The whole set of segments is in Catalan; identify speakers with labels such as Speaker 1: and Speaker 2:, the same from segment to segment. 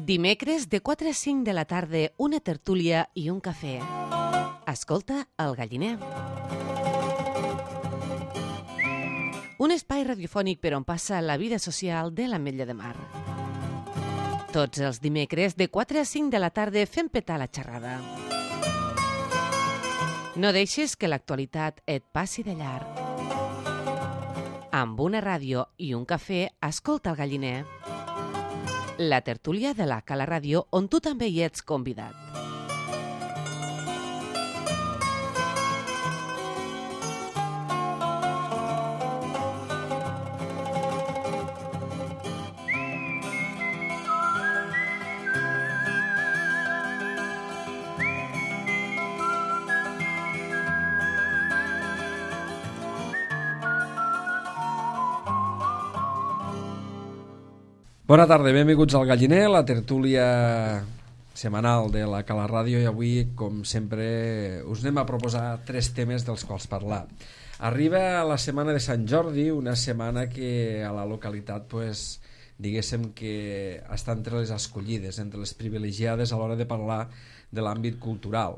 Speaker 1: Dimecres de 4 a 5 de la tarda, una tertúlia i un cafè. Escolta El Galliner. Un espai radiofònic per on passa la vida social de l'Ametlla de Mar. Tots els dimecres de 4 a 5 de la tarda fem petar la xerrada. No deixes que l'actualitat et passi de llarg. Amb una ràdio i un cafè, escolta El Galliner. La tertúlia de la Cala Ràdio, on tu també hi ets convidat.
Speaker 2: Bona tarda, benvinguts al Galliner, la tertúlia setmanal de la Cala Ràdio, i avui, com sempre, us anem a proposar 3 temes dels quals parlar. Arriba la setmana de Sant Jordi, una setmana que a la localitat, pues, diguéssim que està entre les escollides, entre les privilegiades a l'hora de parlar de l'àmbit cultural.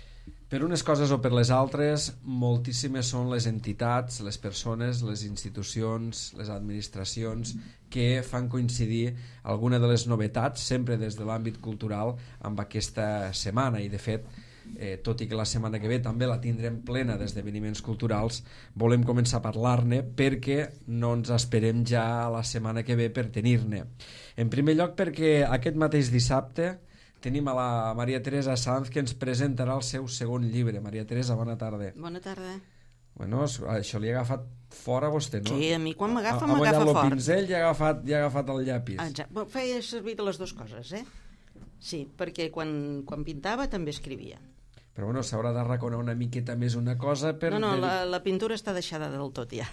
Speaker 2: Per unes coses o per les altres, moltíssimes són les entitats, les persones, les institucions, les administracions que fan coincidir alguna de les novetats, sempre des de l'àmbit cultural, amb aquesta setmana. I de fet, tot i que la setmana que ve també la tindrem plena d'esdeveniments culturals, volem començar a parlar-ne perquè no ens esperem ja la setmana que ve per tenir-ne. En primer lloc perquè aquest mateix dissabte tenim a la Maria Teresa Sanz, que ens presentarà el seu segon llibre. Maria Teresa, bona tarda.
Speaker 3: Bona tarda.
Speaker 2: Bueno, això li ha agafat fort a vostè, no?
Speaker 3: Sí, a mi quan m'agafa,
Speaker 2: m'agafa fort. Ha guanyat el pinzell i ha agafat el llapis.
Speaker 3: Exacte. Feia servir de les dues coses, Sí, perquè quan pintava també escrivia.
Speaker 2: Però bueno, s'haurà d'arraconar una miqueta més una cosa per...
Speaker 3: No, la pintura està deixada del tot ja.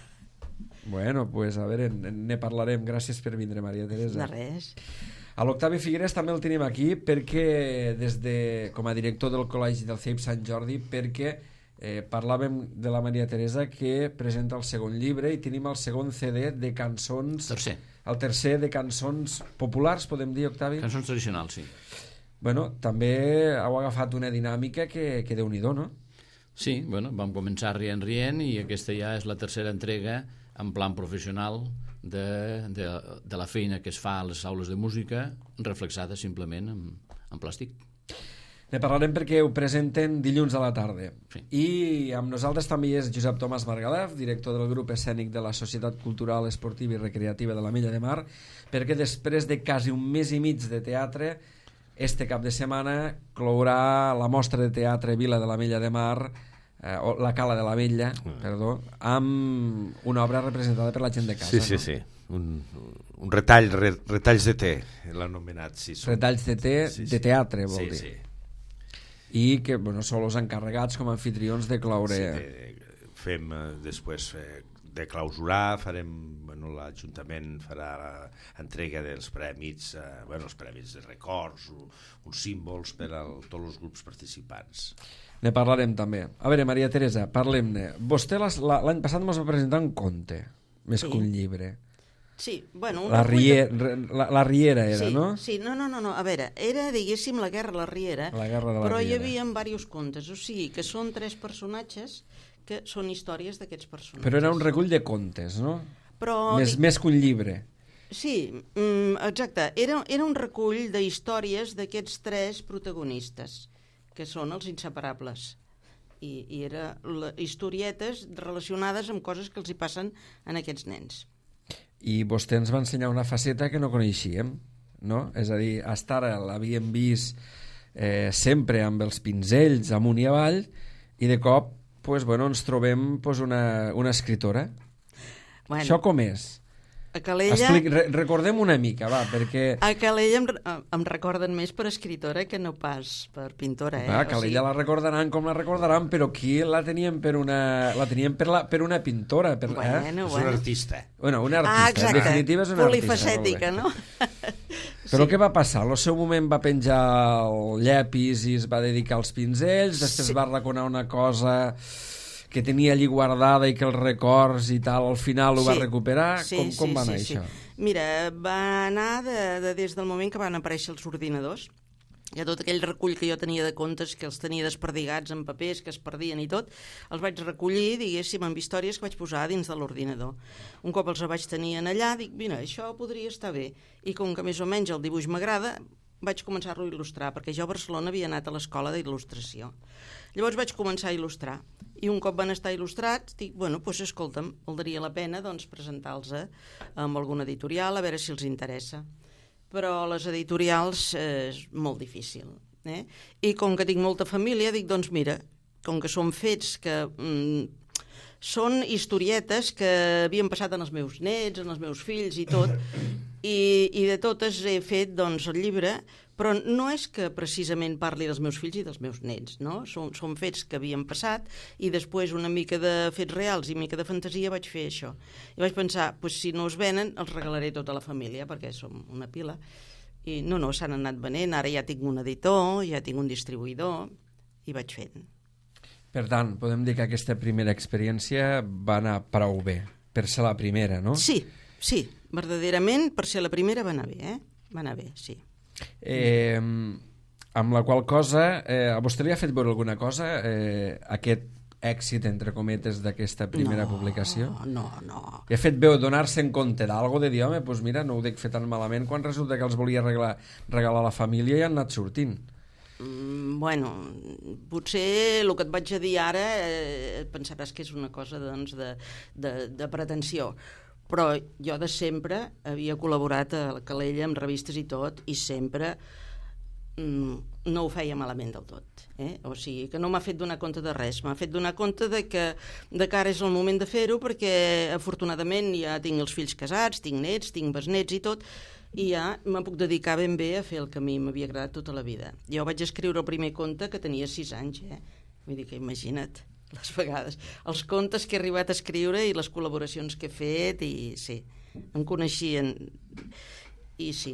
Speaker 2: Bueno, pues a veure, ne parlarem. Gràcies per vindre, Maria Teresa.
Speaker 3: De res.
Speaker 2: A l'Octavi Figueres també el tenim aquí perquè com a director del Col·legi del CEIP Sant Jordi, perquè parlàvem de la Maria Teresa, que presenta el segon llibre, i tenim el segon CD de cançons... El tercer de cançons populars, podem dir, Octavi?
Speaker 4: Cançons tradicionals, sí.
Speaker 2: Bueno, també heu agafat una dinàmica que Déu-n'hi-do, no?
Speaker 4: Sí, bueno, vam començar rient i aquesta ja és la tercera entrega en plan professional de la feina que es fa a les aules de música, reflexada simplement en plàstic.
Speaker 2: Ne parlarem perquè ho presenten dilluns a la tarda.
Speaker 4: Sí.
Speaker 2: I amb nosaltres també hi és Josep Tomàs Margalef, director del grup escènic de la Societat Cultural, Esportiva i Recreativa de l'Ametlla de Mar, perquè després de quasi un mes i mig de teatre, este cap de setmana clourà la mostra de teatre Vila de l'Ametlla de Mar, la Cala de l'Ametlla, perdó, amb una obra representada per la gent de casa.
Speaker 5: Sí, sí, no? Un retalls de té, l'han anomenat. Sí,
Speaker 2: retalls de té, de teatre, vol dir.
Speaker 5: Sí.
Speaker 2: I que, bueno, són els encarregats com a anfitrions de cloure...
Speaker 5: Sí, fem després de clausurar, l'Ajuntament farà l'entrega dels prèmits, els prèmits de records, uns símbols per a tots els grups participants.
Speaker 2: Ne parlarem també. A veure, Maria Teresa, parlem-ne. Vostè l'any passat ens va presentar un conte, més que un llibre.
Speaker 3: Sí, bueno...
Speaker 2: La Riera era,
Speaker 3: sí,
Speaker 2: no?
Speaker 3: Sí, no, a veure, era, diguéssim, la Guerra de la Riera, però hi havia diversos contes, o sigui, que són 3 personatges que són històries d'aquests personatges.
Speaker 2: Però era un recull de contes, no?
Speaker 3: Però...
Speaker 2: Més que un llibre.
Speaker 3: Sí, exacte. Era un recull d'històries d'aquests 3 protagonistes, que són els inseparables. I era historietes relacionades amb coses que els hi passen a aquests nens.
Speaker 2: I vostè ens va ensenyar una faceta que no coneixíem, no? És a dir, hasta ara l'havíem vist sempre amb els pinzells amunt i avall, i de cop ens trobem una escritora.
Speaker 3: Bueno,
Speaker 2: això com és?
Speaker 3: A Calella...
Speaker 2: Recordem una mica, va, perquè...
Speaker 3: A Calella em recorden més per escritora que no pas per pintora,
Speaker 2: A Calella la recordaran com la recordaran, però aquí la teníem per una pintora. És
Speaker 5: una artista.
Speaker 2: Una artista, en definitiva és una artista.
Speaker 3: Polifacètica, no?
Speaker 2: Però què va passar? Al seu moment va penjar el llapis i es va dedicar als pinzells, després va arraconar una cosa que tenia allí guardada i que els records i tal, al final ho va recuperar? Com va anar això?
Speaker 3: Mira, va anar des del moment que van aparèixer els ordinadors. Hi ha tot aquell recull que jo tenia de contes, que els tenia desperdigats en papers, que es perdien i tot, els vaig recollir, diguéssim, amb històries que vaig posar dins de l'ordinador. Un cop els vaig tenir allà, dic, mira, això podria estar bé. I com que més o menys el dibuix m'agrada, vaig començar-lo a il·lustrar, perquè jo a Barcelona havia anat a l'escola d'il·lustració. Llavors vaig començar a il·lustrar. I un cop van estar il·lustrats, dic, bueno, doncs escolta'm, valdria la pena presentar-los amb alguna editorial, a veure si els interessa. Però les editorials és molt difícil. I com que tinc molta família, dic, doncs mira, com que són fets que són historietes que havien passat en els meus nets, en els meus fills i tot, i de totes he fet doncs, el llibre, però no és que precisament parli dels meus fills i dels meus nets, no? Són fets que havien passat i després una mica de fets reals i mica de fantasia vaig fer això. I vaig pensar, doncs, si no es venen, els regalaré a tota la família, perquè som una pila. I no, s'han anat venent, ara ja tinc un editor, ja tinc un distribuïdor, i vaig fent.
Speaker 2: Per tant, podem dir que aquesta primera experiència va anar prou bé, per ser la primera, no?
Speaker 3: Sí, verdaderament, per ser la primera va anar bé, Va anar bé, sí.
Speaker 2: Amb la qual cosa, a vostè li ha fet veure alguna cosa aquest èxit, entre cometes, d'aquesta primera publicació?
Speaker 3: No.
Speaker 2: I ha fet veu donar-se en compte d'algo, de dir, home, doncs mira, no ho dic fer tan malament, quan resulta que els volia regalar a la família i han anat sortint.
Speaker 3: Bueno, potser el que et vaig a dir ara pensaràs que és una cosa doncs, de pretensió, però jo de sempre havia col·laborat a la Calella amb revistes i tot, i sempre no ho feia malament del tot. O sigui, que no m'ha fet donar compte de res, m'ha fet donar compte que ara és el moment de fer-ho, perquè afortunadament ja tinc els fills casats, tinc nets, tinc besnets i tot, i ja me puc dedicar ben bé a fer el que a mi m'havia agradat tota la vida. Jo vaig escriure el primer conte que tenia 6 anys, vull dir que imagina't les vegades, els contes que he arribat a escriure i les col·laboracions que he fet, i sí, em coneixien, i sí,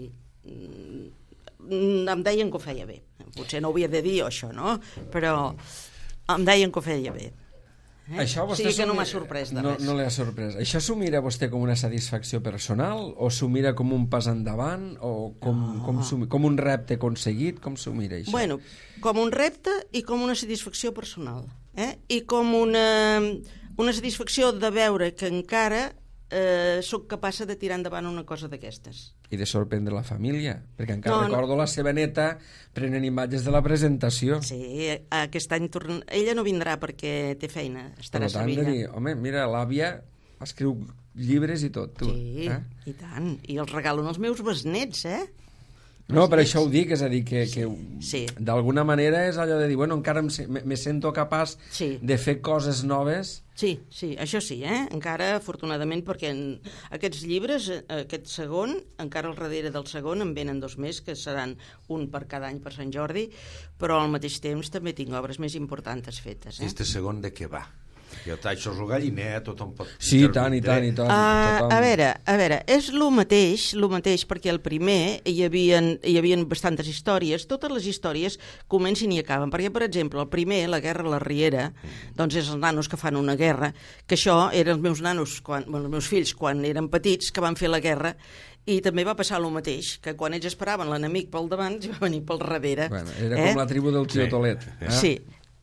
Speaker 3: em deien que ho feia bé. Potser no ho havia de dir això, no? Però em deien que ho feia bé.
Speaker 2: Això
Speaker 3: o sigui que no m'ha sorprès de res.
Speaker 2: No li ha sorprès. Això s'ho mira vostè com una satisfacció personal o s'ho mira com un pas endavant o com un repte aconseguit? Com s'ho mira això?
Speaker 3: Bueno, com un repte i com una satisfacció personal. I com una satisfacció de veure que encara sóc capaç de tirar endavant una cosa d'aquestes.
Speaker 2: I de sorprendre la família, perquè encara recordo la seva neta prenent imatges de la presentació.
Speaker 3: Sí, aquest any ella no vindrà perquè té feina, estarà a Sevilla.
Speaker 2: De dir, home, mira, l'àvia escriu llibres i tot, tu.
Speaker 3: Sí, i tant, i els regalo als meus besnets,
Speaker 2: No, per això ho dic, és a dir, que d'alguna manera és allò de dir, bueno, encara me sento capaç de fer coses noves.
Speaker 3: Sí, això sí, encara, afortunadament, perquè aquests llibres, aquest segon, encara al darrere del segon en venen 2 més, que seran un per cada any per Sant Jordi, però al mateix temps també tinc obres més importants fetes.
Speaker 5: Este segon de què va? Jo això és el galliner, tothom pot...
Speaker 2: Sí, i tant.
Speaker 3: A veure, és el mateix, perquè el primer hi havia bastantes històries, totes les històries comencen i acaben, perquè, per exemple, el primer, la guerra a la Riera, doncs és els nanos que fan una guerra, que això eren els meus nanos, els meus fills, quan eren petits, que van fer la guerra, i també va passar el mateix, que quan ells esperaven l'enemic pel davant, ja va venir pel darrere.
Speaker 2: Bueno, era com la tribu del tio Tolet.
Speaker 3: Sí.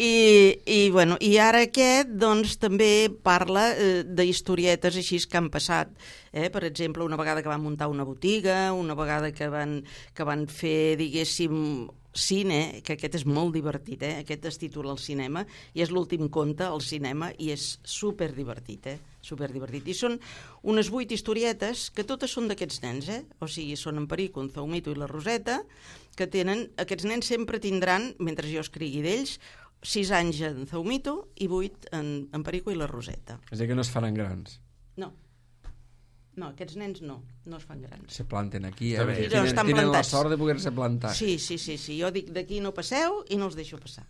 Speaker 3: I ara aquest doncs, també parla d'historietes així que han passat. Per exemple, una vegada que van muntar una botiga, una vegada que van fer, diguéssim, cine, que aquest és molt divertit, aquest es titula El cinema, i és l'últim conte al cinema, i és superdivertit, superdivertit. I són unes 8 historietes que totes són d'aquests nens, o sigui, són en Perico, en Zaumito i la Roseta, que tenen, aquests nens sempre tindran, mentre jo escrigui d'ells, 6 anys en Zaumito i 8 en Perico i la Roseta.
Speaker 2: És a dir, que no es faran grans.
Speaker 3: No, aquests nens no es fan grans.
Speaker 2: Se planten aquí,
Speaker 3: tenen
Speaker 2: la sort de poder-se plantar.
Speaker 3: Sí, jo dic d'aquí no passeu i no els deixo passar.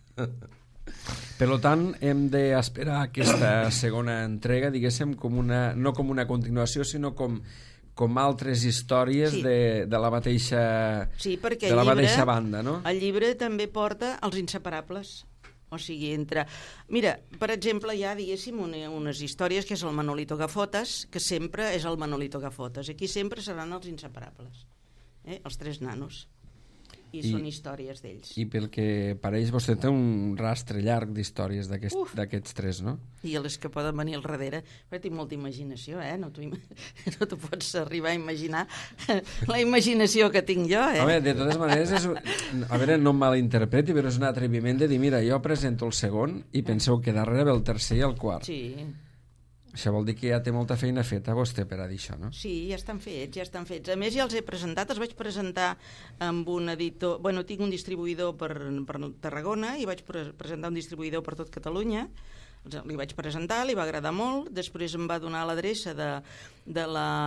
Speaker 2: Per tant, hem d'esperar aquesta segona entrega, diguéssim, no com una continuació, sinó com altres històries de la mateixa banda, no?
Speaker 3: El llibre també porta Els inseparables. O sigui, Mira, per exemple, hi ha, diguéssim, unes històries que és el Manolito Gafotes, que sempre és el Manolito Gafotes. Aquí sempre seran els inseparables, els 3 nanos. I són històries d'ells.
Speaker 2: I pel que pareix, vostè té un rastre llarg d'històries d'aquests 3, no?
Speaker 3: I les que poden venir al darrere. Però tinc molta imaginació, no t'ho pots arribar a imaginar la imaginació que tinc jo,
Speaker 2: Home, de totes maneres, a veure, no em malinterpreti, però és un atreviment de dir, mira, jo presento el segon i penseu que darrere ve el tercer i el quart.
Speaker 3: Sí.
Speaker 2: Això vol dir que ja té molta feina feta vostè per a dir això, no?
Speaker 3: Sí, ja estan fets. A més, ja els he presentat, els vaig presentar amb un editor... Bueno, tinc un distribuïdor per Tarragona i vaig presentar un distribuïdor per tot Catalunya. Li vaig presentar, li va agradar molt, després em va donar l'adreça de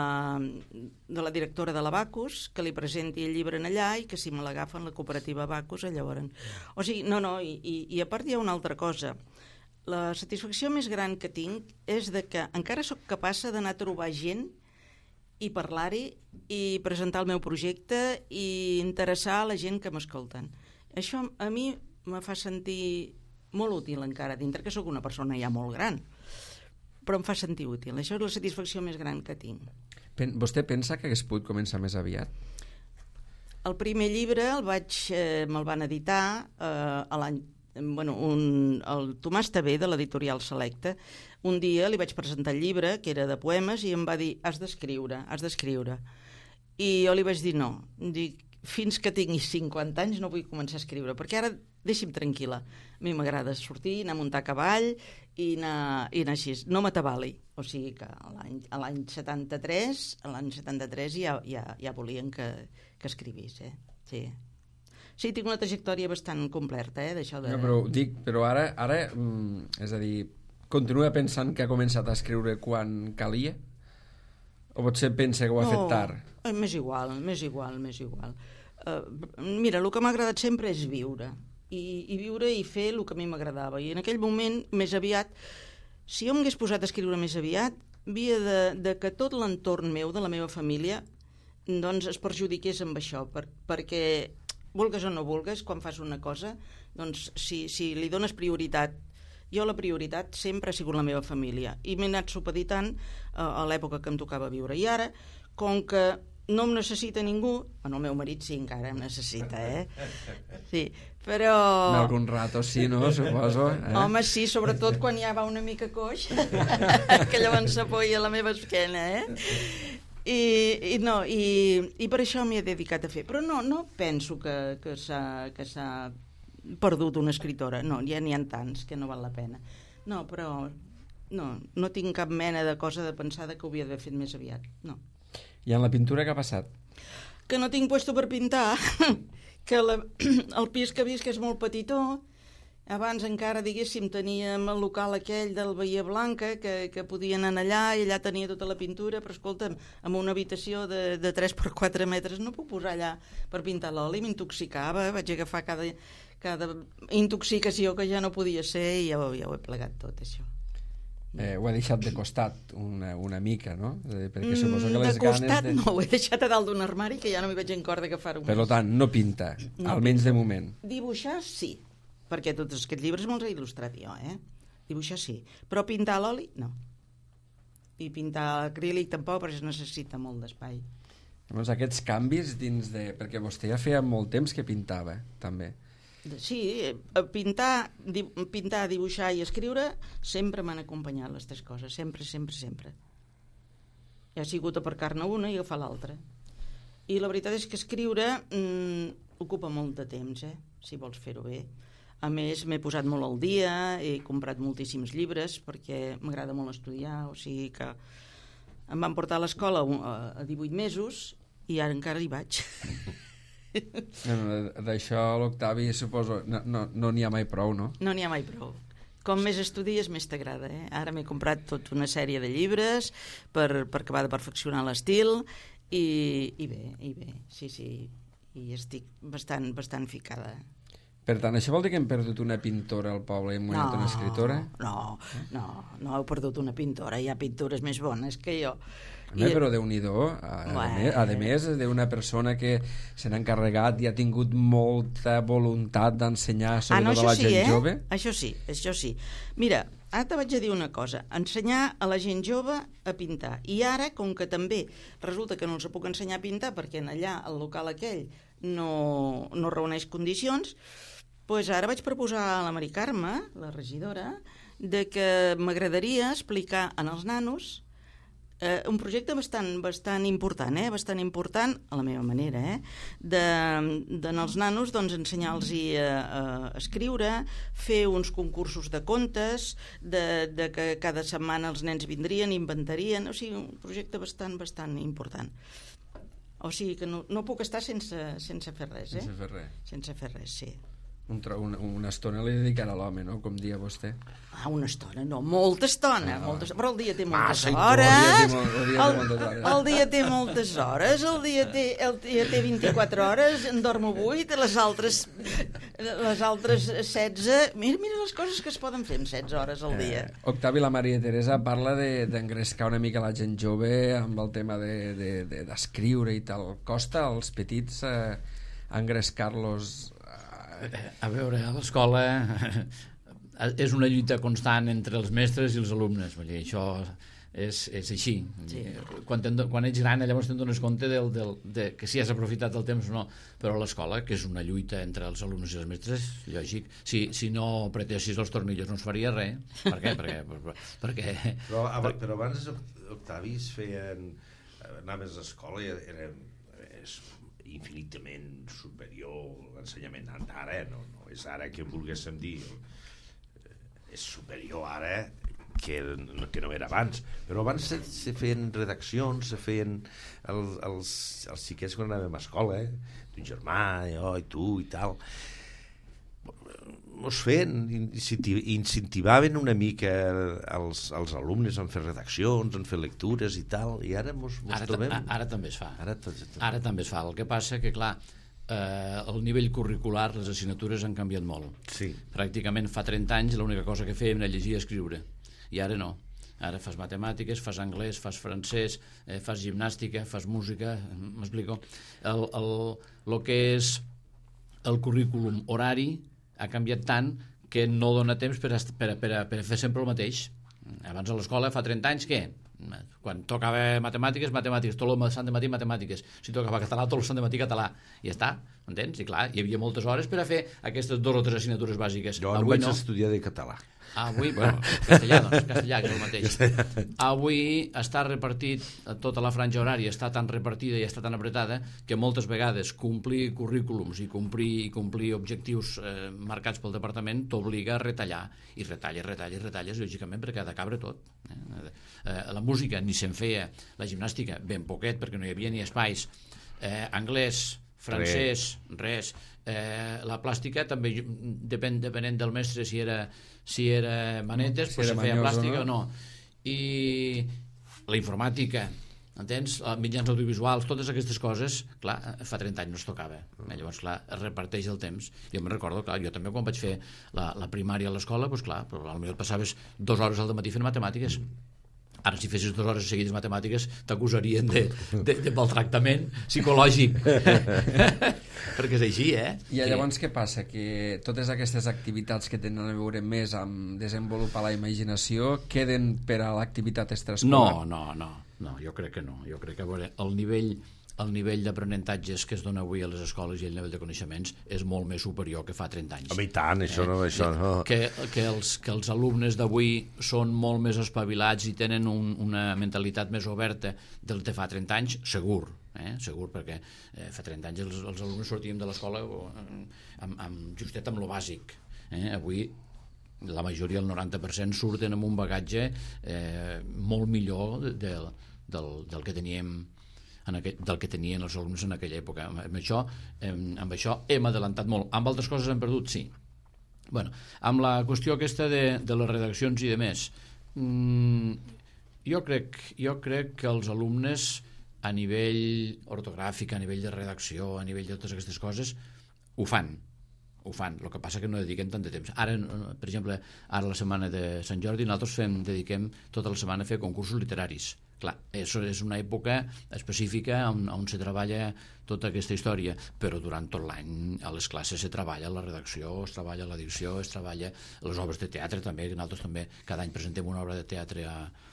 Speaker 3: la directora de la Bacus, que li presenti el llibre en allà i que si me l'agafen la cooperativa Bacus, llavors... O sigui, i a part hi ha una altra cosa. La satisfacció més gran que tinc és de que encara sóc capaç d'anar a trobar gent i parlar-hi i presentar el meu projecte i interessar a la gent que m'escolten. Això a mi me fa sentir molt útil encara, dintre que sóc una persona ja molt gran, però em fa sentir útil. Això és la satisfacció més gran que tinc.
Speaker 2: Vostè pensa que hagués pogut començar més aviat?
Speaker 3: El primer llibre me'l van editar a l'any... el Tomàs Tabé, de l'editorial Selecta, un dia li vaig presentar el llibre, que era de poemes, i em va dir, has d'escriure. I jo li vaig dir no. Dic, fins que tingui 50 anys no vull començar a escriure, perquè ara deixi'm tranquil·la. A mi m'agrada sortir, anar a muntar a cavall i anar així. No m'atabali. O sigui que a l'any 73 ja volien que escrivís. Sí. Sí, tinc una trajectòria bastant completa, d'això de...
Speaker 2: No, però ara, és a dir, continua pensant que ha començat a escriure quan calia? O potser pensa que ho ha fet tard?
Speaker 3: No, m'és igual. Mira, el que m'ha agradat sempre és viure. I viure i fer el que a mi m'agradava. I en aquell moment, més aviat, si jo m'hagués posat a escriure més aviat, havia de que tot l'entorn meu, de la meva família, doncs es perjudiqués amb això, perquè... vulgues o no vulgues, quan fas una cosa, doncs si li dones prioritat, jo la prioritat sempre ha sigut la meva família, i m'he anat supeditant a l'època que em tocava viure. I ara, com que no em necessita ningú, el meu marit sí, encara em necessita, Sí, però...
Speaker 2: Algun rato sí, no? Suposo.
Speaker 3: Home, sí, sobretot quan ja va una mica coix, que llavors s'apoya a la meva esquena, I per això m'hi he dedicat a fer. Però no penso que s'ha perdut una escritora. No, ja n'hi ha tants que no val la pena. No, però no tinc cap mena de cosa de pensar que ho havia d'haver fet més aviat. No.
Speaker 2: I en la pintura què ha passat?
Speaker 3: Que no tinc puesto per pintar, que el pis que visc és molt petitó. Abans encara, diguéssim, teníem el local aquell del Bahia Blanca, que podien anar allà, i allà tenia tota la pintura, però escolta'm, amb una habitació de 3 per 4 metres no puc posar allà per pintar l'oli, m'intoxicava, vaig agafar cada intoxicació que ja no podia ser i ja ho he plegat tot, això.
Speaker 2: Ho ha deixat de costat una mica, no? Perquè suposo que les
Speaker 3: de costat
Speaker 2: ganes...
Speaker 3: no, ho he deixat a dalt d'un armari que ja no m'hi vaig encordar d'agafar-ho.
Speaker 2: Per tant, no pinta, almenys de moment.
Speaker 3: Dibuixar, sí, perquè tots aquests llibres me'ls he il·lustrat jo, Dibuixar sí, però pintar a l'oli, no. I pintar a l'acrílic tampoc, perquè es necessita molt d'espai.
Speaker 2: Llavors, aquests canvis dins de... Perquè vostè ja feia molt temps que pintava, també.
Speaker 3: Sí, pintar, dibuixar i escriure sempre m'han acompanyat les 3 coses, sempre. Ha sigut aparcar-ne una i agafar l'altra. I la veritat és que escriure ocupa molt de temps, si vols fer-ho bé. A més, m'he posat molt al dia, he comprat moltíssims llibres perquè m'agrada molt estudiar, o sigui que em van portar a l'escola a 18 mesos i ara encara hi vaig.
Speaker 2: D'això l'Octavi, suposo, no n'hi ha mai prou, no?
Speaker 3: No n'hi ha mai prou. Com més estudies, més t'agrada. Ara m'he comprat tota una sèrie de llibres per acabar de perfeccionar l'estil i bé, sí, i estic bastant ficada.
Speaker 2: Per tant, això vol dir que hem perdut una pintora al poble i hem guanyat una escriptora?
Speaker 3: No heu perdut una pintora, hi ha pintores més bones que jo.
Speaker 2: Però Déu-n'hi-do, a més d'una persona que se n'ha encarregat i ha tingut molta voluntat d'ensenyar sobretot a la gent jove.
Speaker 3: Això sí. Mira, ara te vaig a dir una cosa, ensenyar a la gent jove a pintar, i ara, com que també resulta que no els puc ensenyar a pintar perquè allà, al local aquell, no reuneix condicions, doncs ara vaig proposar a la Mari Carme, la regidora, de que m'agradaria explicar en els nanos un projecte bastant important, bastant important, a la meva manera, als nanos ensenyar-los a escriure, fer uns concursos de contes, de que cada setmana els nens vindrien, inventarien, o sigui, un projecte bastant important. O sigui que no puc estar sense fer res,
Speaker 2: Sense fer res.
Speaker 3: Sense fer res, sí.
Speaker 2: Una estona li dedicarà a l'home, no?, com dia vostè.
Speaker 3: Una estona, no, molta estona, però el dia té moltes hores. El dia té moltes hores, el dia té 24 hores, en dormo 8, les altres 16... Mira les coses que es poden fer en 16 hores al dia.
Speaker 2: Octavi, la Maria Teresa parla d'engrescar una mica la gent jove amb el tema d'escriure i tal. Costa als petits engrescar-los...
Speaker 4: A veure, a l'escola és una lluita constant entre els mestres i els alumnes, vull dir, això és així. Sí. Quan ets gran, llavors te'n dones compte que si has aprofitat el temps o no, però a l'escola, que és una lluita entre els alumnes i els mestres, lògic, si no apretessis els tornillos no es faria res. Per què? Perquè...
Speaker 5: Però abans, Octavi, anaves a l'escola i era infinitament superior l'ensenyament d'ara, no és ara que volguéssim dir, és superior ara que no era abans, però abans se feien redaccions, se feien els xiquets quan anàvem a escola, d'un germà, jo i tu i tal, mos feien, incentivaven una mica els alumnes a fer redaccions, a fer lectures i tal, i ara mos trobem...
Speaker 4: Ara també es fa. Ara també es fa. El que passa que, clar, el nivell curricular, les assignatures han canviat molt.
Speaker 5: Sí.
Speaker 4: Pràcticament fa 30 anys l'única cosa que fèiem era llegir i escriure, i ara no. Ara fas matemàtiques, fas anglès, fas francès, fas gimnàstica, fas música, m'explico. El que és el currículum horari ha canviat tant que no dona temps per fer sempre el mateix. Abans a l'escola, fa 30 anys, què? Quan tocava matemàtiques, tot el sant de matí matemàtiques. Si tocava català, tot el sant de matí català. I ja està, entens? I clar, hi havia moltes hores per a fer aquestes 2 o 3 assignatures bàsiques.
Speaker 5: Jo no vaig estudiar de català.
Speaker 4: Avui, castellà, que és el mateix. Avui està repartit, tota la franja horària està tan repartida i està tan apretada que moltes vegades complir currículums i complir objectius marcats pel departament t'obliga a retallar, i retalles, lògicament, perquè ha de cabre tot. La música ni se'n feia, la gimnàstica ben poquet, perquè no hi havia ni espais, anglès, francès, res. La plàstica també depenent del mestre si era manetes, si feia plàstica o no. I la informàtica, entens? Mitjans audiovisuals, totes aquestes coses, clar, fa 30 anys no es tocava. Llavors, clar, es reparteix el temps. Jo me'n recordo, clar, jo també quan vaig fer la primària a l'escola, doncs clar, potser et passaves 2 hores al dematí fent matemàtiques. Ara, si fessis 2 hores seguides matemàtiques, t'acusarien de maltractament psicològic. Perquè és així,
Speaker 2: I llavors què passa? Que totes aquestes activitats que tenen a veure més amb desenvolupar la imaginació queden per a l'activitat extraescolar?
Speaker 4: No, jo crec que no. Jo crec que, a veure, el nivell d'aprenentatges que es dona avui a les escoles i el nivell de coneixements és molt més superior que fa 30 anys.
Speaker 5: Home, i tant, això no.
Speaker 4: Que els alumnes d'avui són molt més espavilats i tenen una mentalitat més oberta del que fa 30 anys, segur, perquè fa 30 anys els alumnes sortíem de l'escola justet amb lo bàsic. Avui la majoria, el 90%, surten amb un bagatge molt millor del que teníem del que tenien els alumnes en aquella època. Amb això hem adelantat molt. Amb altres coses hem perdut, sí. Amb la qüestió aquesta de les redaccions i de més, jo crec que els alumnes a nivell ortogràfic, a nivell de redacció, a nivell de totes aquestes coses, ho fan. ho fan, el que passa que no dediquem tant de temps. Ara, per exemple, ara la setmana de Sant Jordi nosaltres dediquem tota la setmana a fer concursos literaris. Clar, això és una època específica on se treballa tota aquesta història, però durant tot l'any a les classes se treballa la redacció, es treballa l'edició, es treballa les obres de teatre també, que nosaltres també cada any presentem una obra de teatre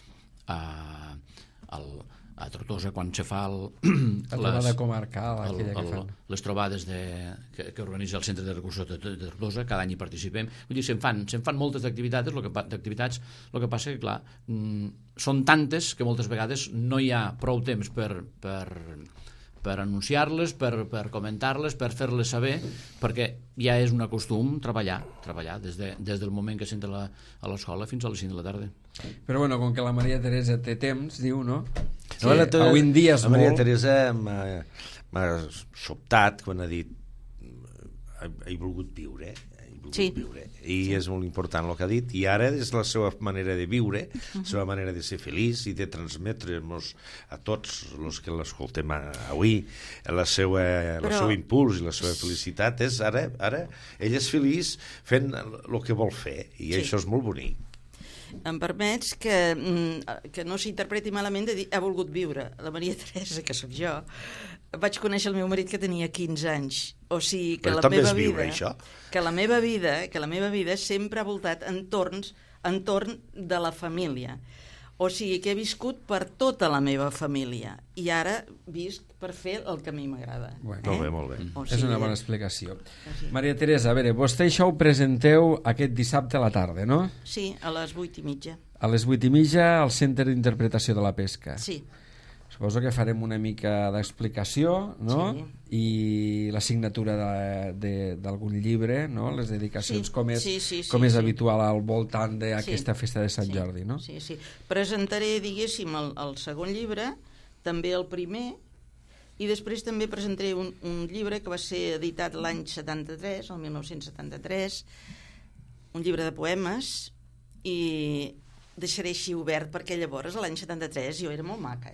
Speaker 4: a Tortosa quan se fa
Speaker 2: la trobada comarcal aquella que fan.
Speaker 4: Les trobades que organitza el Centre de Recursos de Tortosa, cada any hi participem. Vull dir, se'n fan moltes d'activitats, el que passa que, clar, són tantes que moltes vegades no hi ha prou temps per anunciar-les, per comentar-les, per fer-les saber, perquè ja és un costum treballar des del moment que s'entra a l'escola fins a les 5 de la tarda.
Speaker 2: Però bueno, com que la Maria Teresa té temps, diu, no?
Speaker 5: Sí, avui en dia és molt... La Maria Teresa m'ha sobtat quan ha dit he volgut viure, i és molt important el que ha dit, i ara és la seva manera de viure, la seva manera de ser feliç i de transmetre-nos a tots els que l'escoltem avui el seu impuls i la seva felicitat. És ara ell és feliç fent el que vol fer, i això és molt bonic.
Speaker 3: Em permets que no s'interpreti malament de dir ha volgut viure. La Maria Teresa, que sóc jo, vaig conèixer el meu marit que tenia 15 anys. O sigui que la meva vida sempre ha voltat entorn de la família. O sigui que he viscut per tota la meva família i ara visc per fer el que a mi m'agrada.
Speaker 2: Bueno,
Speaker 5: molt bé.
Speaker 2: És una bona explicació. Maria Teresa, a veure, vostè això ho presenteu aquest dissabte a la tarda, no?
Speaker 3: Sí, a les 8:30.
Speaker 2: A les 8:30 al Centre d'Interpretació de la Pesca.
Speaker 3: Sí.
Speaker 2: Suposo que farem una mica d'explicació, no?
Speaker 3: Sí.
Speaker 2: I la signatura d'algun llibre, no? Les dedicacions, com és habitual al voltant d'aquesta festa de Sant Jordi, no?
Speaker 3: Sí. Presentaré, diguéssim, el segon llibre, també el primer, i després també presentaré un llibre que va ser editat l'any 73, el 1973, un llibre de poemes, i deixaré així obert perquè llavors l'any 73 jo era molt maca,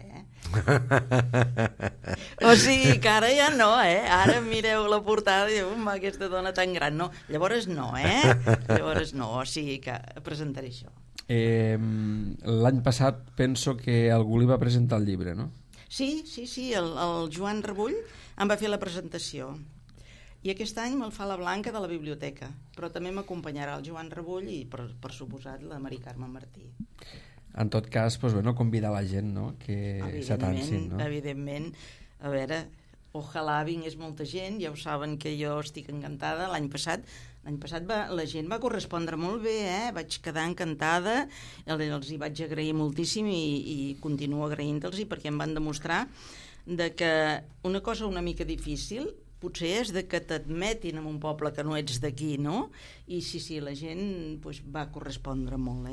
Speaker 3: o sigui que ara ja no, ara mireu la portada i diu, aquesta dona tan gran, no, llavors no, o sigui que presentaré això.
Speaker 2: L'any passat penso que algú li va presentar el llibre, no?
Speaker 3: Sí, el Joan Rebull em va fer la presentació. I aquest any me'l fa la Blanca de la biblioteca, però també m'acompanyarà el Joan Rebull i, per suposat, la Mari Carme Martí.
Speaker 2: En tot cas, convidar la gent, no?, que s'atancin, no?
Speaker 3: Evidentment. A veure, ojalà vingués molta gent, ja ho saben que jo estic encantada. L'any passat la gent va correspondre molt bé, vaig quedar encantada, els hi vaig agrair moltíssim i continuo agraint-los perquè em van demostrar que una cosa una mica difícil potser és que t'admetin en un poble que no ets d'aquí, no? I sí, la gent va correspondre molt,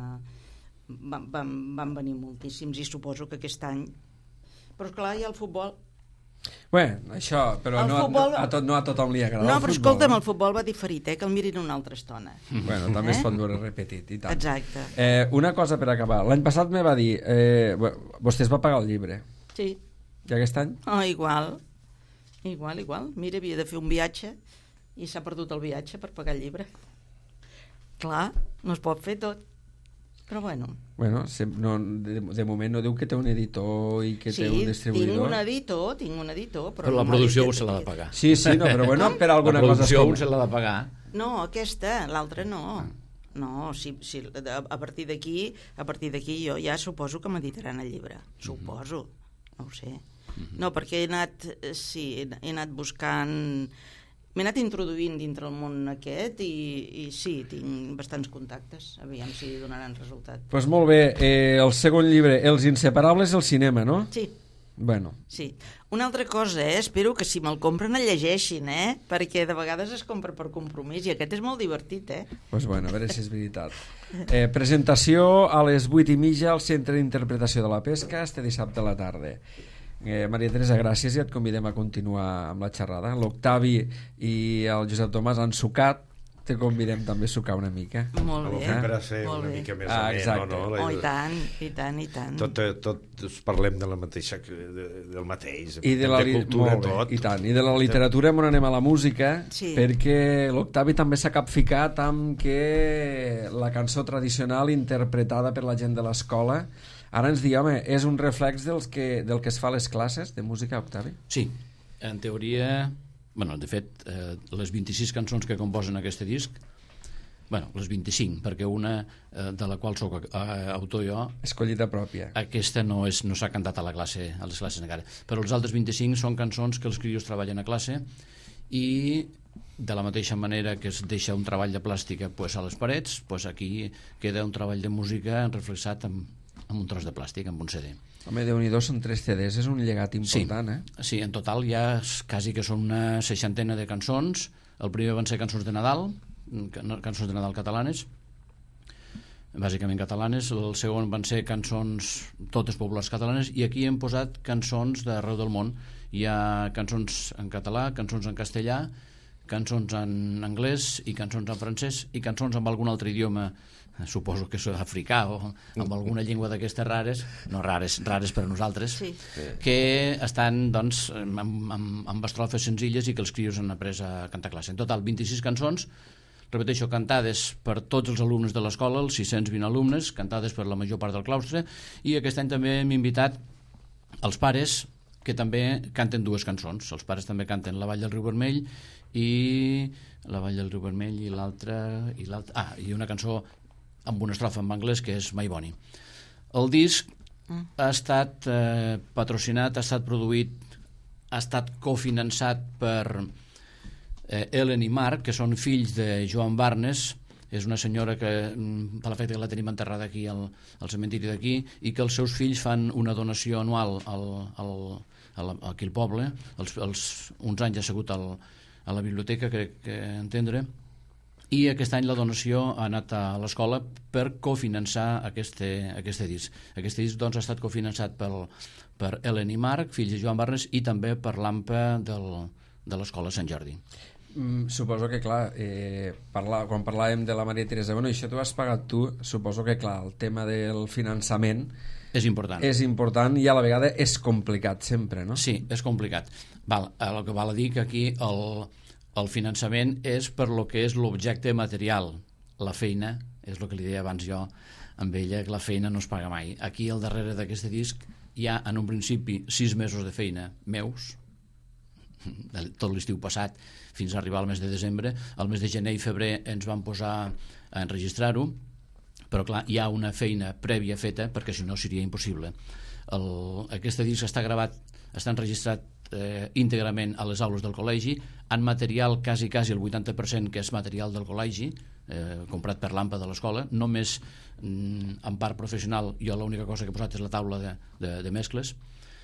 Speaker 3: van venir moltíssims i suposo que aquest any... Però esclar, hi ha el futbol.
Speaker 2: Bé, això, però no a tothom li agrada el futbol.
Speaker 3: No, però escolta'm, el futbol va diferit, que el mirin una altra estona.
Speaker 2: Bueno, també es pot veure repetit, i tant.
Speaker 3: Exacte.
Speaker 2: Una cosa per acabar. L'any passat me va dir, vostè es va pagar el llibre.
Speaker 3: Sí.
Speaker 2: I aquest any?
Speaker 3: Igual. Mira, havia de fer un viatge i s'ha perdut el viatge per pagar el llibre. Clar, no es pot fer tot. Però bueno.
Speaker 2: Bueno, de moment no diu que té un editor i que té un distribuïdor.
Speaker 3: Sí, tinc un editor. Però
Speaker 4: la producció se l'ha de pagar.
Speaker 2: Sí, no, però bueno, per alguna cosa...
Speaker 4: La producció se l'ha de pagar.
Speaker 3: No, aquesta, l'altra no. No, a partir d'aquí jo ja suposo que m'editaran el llibre. Suposo, no ho sé. No, perquè he anat buscant, m'he anat introduint dintre el món aquest i sí, tinc bastants contactes, aviam si donaran resultat.
Speaker 2: Doncs molt bé, el segon llibre, Els inseparables del cinema, no?
Speaker 3: Sí.
Speaker 2: Bueno.
Speaker 3: Sí. Una altra cosa, espero que si me'l compren el llegeixin, perquè de vegades es compra per compromís i aquest és molt divertit,
Speaker 2: Doncs bueno, a veure si és veritat. Presentació a les 8:30 al Centre d'Interpretació de la Pesca, este dissabte a la tarda. Maria Teresa, gràcies i et convidem a continuar amb la xerrada. L'Octavi i el Josep Tomàs han sucat te convidem també a sucar una mica.
Speaker 3: Molt bé.
Speaker 5: Per a fer
Speaker 3: molt
Speaker 5: una
Speaker 3: bé.
Speaker 5: mica més
Speaker 2: exacte.
Speaker 5: ameno, no?
Speaker 3: Oh, i tant, i tant, i tant.
Speaker 5: Tots parlem de la mateixa, del mateix,
Speaker 2: I de la
Speaker 5: cultura,
Speaker 2: molt bé,
Speaker 5: tot.
Speaker 2: i tant. I de la literatura on anem a la música,
Speaker 3: Sí.
Speaker 2: perquè l'Octavi també s'ha capficat amb que la cançó tradicional interpretada per la gent de l'escola, ara ens diu, home, és un reflex del que es fa a les classes de música, Octavi?
Speaker 4: Sí, en teoria... Bueno, de fet, les 26 cançons que composen aquest disc, bueno, les 25, perquè una de la qual sóc autor jo,
Speaker 2: Escollida pròpia.
Speaker 4: aquesta no s'ha cantat a les classes encara, però els altres 25 són cançons que els crios treballen a classe i de la mateixa manera que es deixa un treball de plàstica a les parets, aquí queda un treball de música reflexat amb un tros de plàstic, amb un CD.
Speaker 2: Home, Déu-n'hi-do, són 3 CDs, és un llegat important,
Speaker 4: Sí, en total ja quasi que són una 60 de cançons. El primer van ser cançons de Nadal catalanes, bàsicament catalanes. El segon van ser cançons totes populars catalanes, i aquí hem posat cançons d'arreu del món. Hi ha cançons en català, cançons en castellà, cançons en anglès i cançons en francès i cançons en algun altre idioma, suposo que és africà o amb alguna llengua d'aquestes rares, no rares per a nosaltres,
Speaker 3: Sí.
Speaker 4: que estan doncs, amb estrofes senzilles i que els crios han après a cantar classe. En total, 26 cançons, repeteixo, cantades per tots els alumnes de l'escola, els 620 alumnes, cantades per la major part del claustre, i aquest any també hem invitat els pares que també canten 2 cançons. Els pares també canten La Vall del Riu Vermell i La Vall del Riu Vermell i l'altra i una cançó amb una estrofa en anglès que és My Bonnie. El disc ha estat patrocinat, ha estat produït, ha estat cofinançat per Ellen i Marc, que són fills de Joan Barnes. És una senyora que, per l'efecte que la tenim enterrada aquí al cementiri d'aquí, i que els seus fills fan una donació anual aquí al poble. Uns anys ha sigut a la biblioteca, crec que entendre, i aquest any la donació ha anat a l'escola per cofinançar aquest disc. Aquest disc doncs, ha estat cofinançat per Ellen i Marc, fills de Joan Barnes, i també per l'AMPA de l'escola Sant Jordi.
Speaker 2: Suposo que, clar, quan parlàvem de la Maria Teresa, bueno, això t'ho has pagat tu, suposo que, clar, el tema del finançament
Speaker 4: és important
Speaker 2: i a la vegada és complicat sempre, no?
Speaker 4: Sí, és complicat. El que val a dir que aquí el finançament és per lo que és l'objecte material. La feina, és el que li deia abans jo amb ella, que la feina no es paga mai. Aquí al darrere d'aquest disc hi ha en un principi 6 mesos de feina meus, tot l'estiu passat fins a arribar al mes de desembre. Al mes de gener i febrer ens vam posar a enregistrar-ho, però clar, hi ha una feina prèvia feta perquè si no seria impossible. Aquest disc està gravat, està enregistrat íntegrament a les aules del col·legi, en material quasi el 80% que és material del col·legi, comprat per l'AMPA de l'escola, només en part professional. Jo l'única cosa que he posat és la taula de mescles,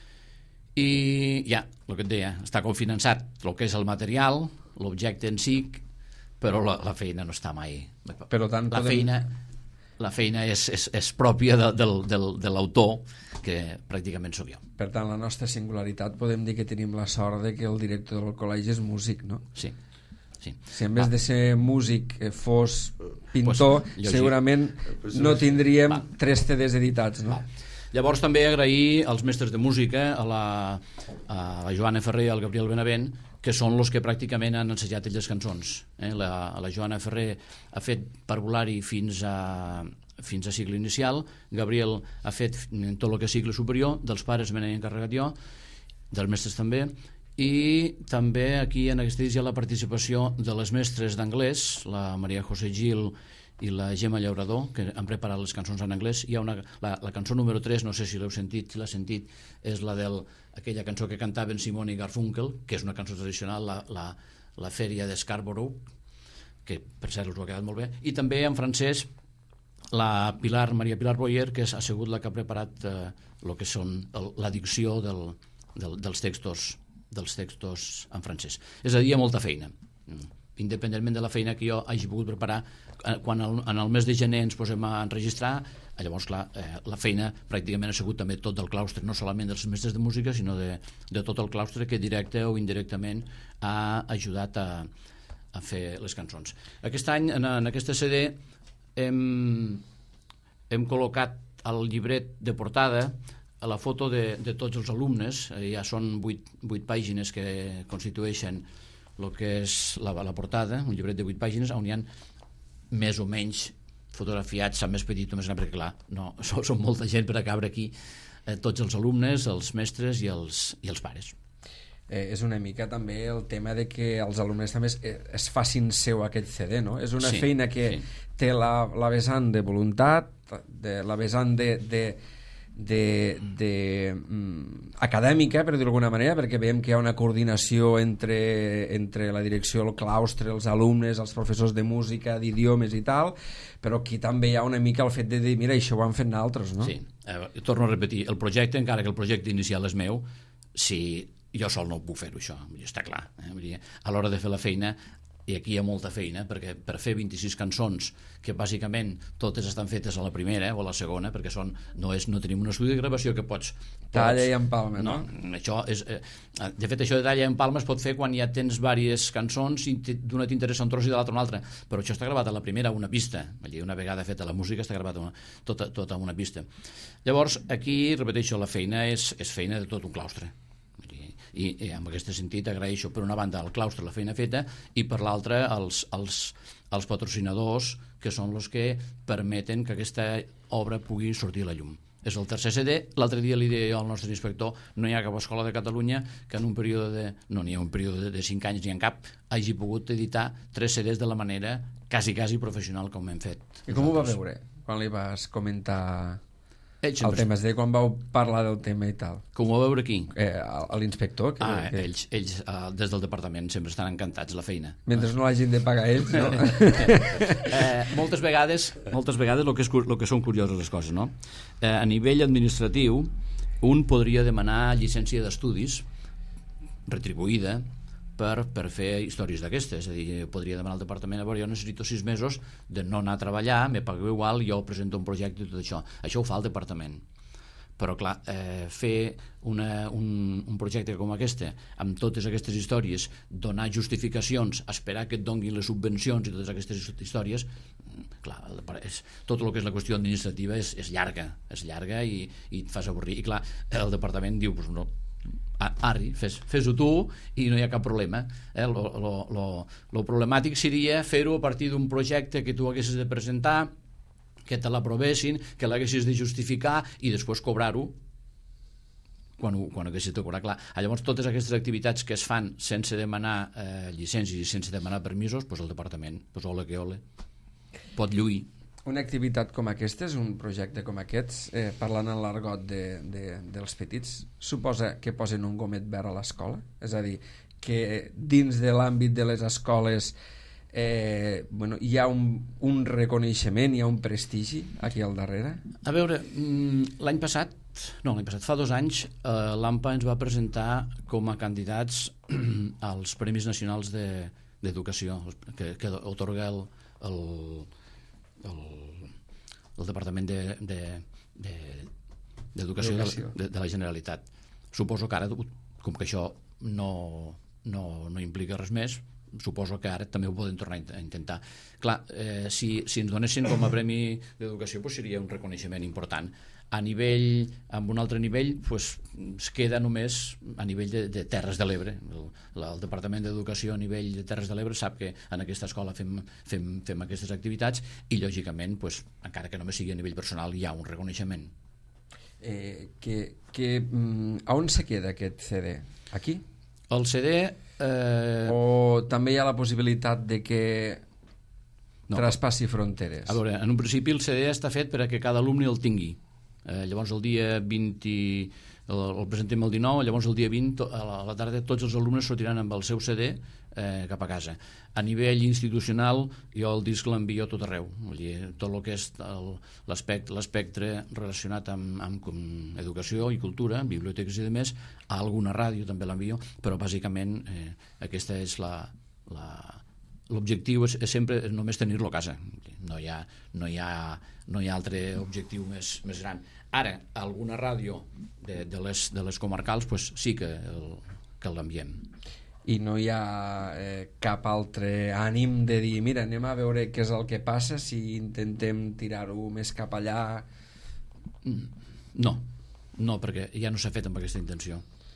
Speaker 4: i ja, el que et deia, està cofinançat el que és el material, l'objecte en si, però la feina no està mai.
Speaker 2: Per tant,
Speaker 4: La feina és pròpia de l'autor, que pràcticament sóc jo.
Speaker 2: Per tant, la nostra singularitat podem dir que tenim la sort de que el director del col·legi és músic, no?
Speaker 4: Sí.
Speaker 2: Si en vez de ser músic fos pintor,
Speaker 4: pues,
Speaker 2: segurament no tindríem 3 CDs editats, no?
Speaker 4: Llavors també agrair als mestres de música, a la Joana Ferrer i al Gabriel Benavent, que són els que pràcticament han ensejat elles cançons. La Joana Ferrer ha fet parvulari fins a cicle inicial, Gabriel ha fet tot el que és cicle superior, dels pares me n'he encarregat jo, dels mestres també, i també aquí en aquest disc hi ha la participació de les mestres d'anglès, la Maria José Gil i la Gemma Llaurador, que han preparat les cançons en anglès. Hi ha la cançó número 3, no sé si l'heu sentit, si l'ha sentit, és aquella cançó que cantaven Simon i Garfunkel, que és una cançó tradicional, la Fèria de Scarborough, que per cert us ho ha quedat molt bé, i també en francès la Maria Pilar Boyer, que ha sigut la que ha preparat el que són la dicció dels textos en francès. És a dir, hi ha molta feina. Independentment de la feina que jo hagi pogut preparar, quan en el mes de gener ens posem a enregistrar, llavors clar, la feina pràcticament ha sigut també tot del claustre, no solament dels mestres de música, sinó de tot el claustre que directe o indirectament ha ajudat a fer les cançons. Aquest any, en aquesta CD, hem col·locat al llibret de portada a la foto de tots els alumnes. Ja són 8 pàgines que constitueixen el que és la portada, un llibret de 8 pàgines on hi ha més o menys fotografiats, s'ha més petit o més gran, perquè clar, no, són molta gent per a cabre aquí, tots els alumnes, els mestres i els pares.
Speaker 2: És una mica també el tema de que els alumnes també es facin seu aquest CD, no? És una feina que té la vessant de voluntat, la vessant acadèmica, per dir-ho d'alguna manera, perquè veiem que hi ha una coordinació entre la direcció, el claustre, els alumnes, els professors de música, d'idiomes i tal, però aquí també hi ha una mica el fet de dir, mira, això ho han fet nosaltres, no?
Speaker 4: Sí, torno a repetir, el projecte, encara que el projecte inicial és meu, si jo sol no puc fer-ho, això, està clar. A l'hora de fer la feina, i aquí hi ha molta feina, perquè per fer 26 cançons, que bàsicament totes estan fetes a la primera o a la segona, perquè no tenim un estudi de gravació que pots...
Speaker 2: Talla i empalma, no?
Speaker 4: Això és, de fet, això de talla i empalma es pot fer quan ja tens diverses cançons i d'una t'interessa un tros i de l'altra una altra, però això està gravat a la primera una pista, una vegada feta la música està gravat tota una pista. Llavors, aquí, repeteixo, la feina és feina de tot un claustre. I en aquest sentit agraeixo per una banda al claustre la feina feta i per l'altra els patrocinadors, que són els que permeten que aquesta obra pugui sortir a la llum. És el tercer CD. L'altre dia li deia jo al nostre inspector, no hi ha cap escola de Catalunya que en un període no n'hi ha un període de 5 anys ni en cap hagi pogut editar 3 CDs de la manera quasi professional com hem fet.
Speaker 2: I com ho va veure quan li vas comentar el
Speaker 4: sempre...
Speaker 2: tema? És a dir, quan vau parlar del tema i tal.
Speaker 4: Com ho va veure aquí?
Speaker 2: A l'inspector.
Speaker 4: Ells des del departament sempre estan encantats la feina.
Speaker 2: Mentre no l'hagin de pagar ells, no?
Speaker 4: Moltes vegades el que són curioses les coses, no? A nivell administratiu, un podria demanar llicència d'estudis retribuïda per fer històries d'aquestes. És a dir, podria demanar al departament, a veure, jo necessito 6 mesos de no anar a treballar, me pagueu igual, jo presento un projecte i tot això. Això ho fa el departament. Però clar, fer un projecte com aquest, amb totes aquestes històries, donar justificacions, esperar que et donguin les subvencions i totes aquestes històries, clar, tot el que és la qüestió administrativa és llarga i et fas avorrir. I clar, el departament diu, pues no, Arri, fes-ho tu i no hi ha cap problema. Lo problemàtic seria fer-ho a partir d'un projecte que tu haguessis de presentar, que te l'aprovessin, que l'haguessis de justificar i després cobrar-ho quan haguessis de cobrar. Clar, llavors totes aquestes activitats que es fan sense demanar llicències i sense demanar permisos, doncs el departament, ole que ole, pot lluir.
Speaker 2: Una activitat com aquesta, un projecte com aquests, parlant en l'argot dels petits, suposa que posen un gomet verd a l'escola? És a dir, que dins de l'àmbit de les escoles hi ha un reconeixement, hi ha un prestigi aquí al darrere?
Speaker 4: A veure, fa 2 anys, l'AMPA ens va presentar com a candidats als Premis Nacionals d'Educació que otorga el Departament d'Educació de la Generalitat. Suposo que ara, com que això no implica res més, suposo que ara també ho poden tornar a intentar. Clar, si ens donessin com a Premi d'Educació, seria un reconeixement important. Amb un altre nivell, es queda només a nivell de Terres de l'Ebre. El Departament d'Educació a nivell de Terres de l'Ebre sap que en aquesta escola fem aquestes activitats i, lògicament, encara que només sigui a nivell personal, hi ha un reconeixement.
Speaker 2: On se queda aquest CD? Aquí?
Speaker 4: El CD...
Speaker 2: O també hi ha la possibilitat de que traspassi fronteres?
Speaker 4: A veure, en un principi el CD està fet per a que cada alumne el tingui. Llavors el dia 20 el presentem el 19, llavors el dia 20 a la tarda tots els alumnes sortiran amb el seu CD cap a casa. A nivell institucional jo el disc l'envio a tot arreu, tot el que és l'espectre relacionat amb educació i cultura, biblioteques i demés, a alguna ràdio també l'envio, però bàsicament aquesta és l'objectiu és sempre només tenir-lo a casa. No hi ha altre objectiu més gran. Ara, alguna ràdio de les comarcals sí que l'enviem.
Speaker 2: i no hi ha cap altre ànim de dir mira, anem a veure què és el que passa si intentem tirar-ho més cap allà.
Speaker 4: No, perquè ja no s'ha fet amb aquesta intenció.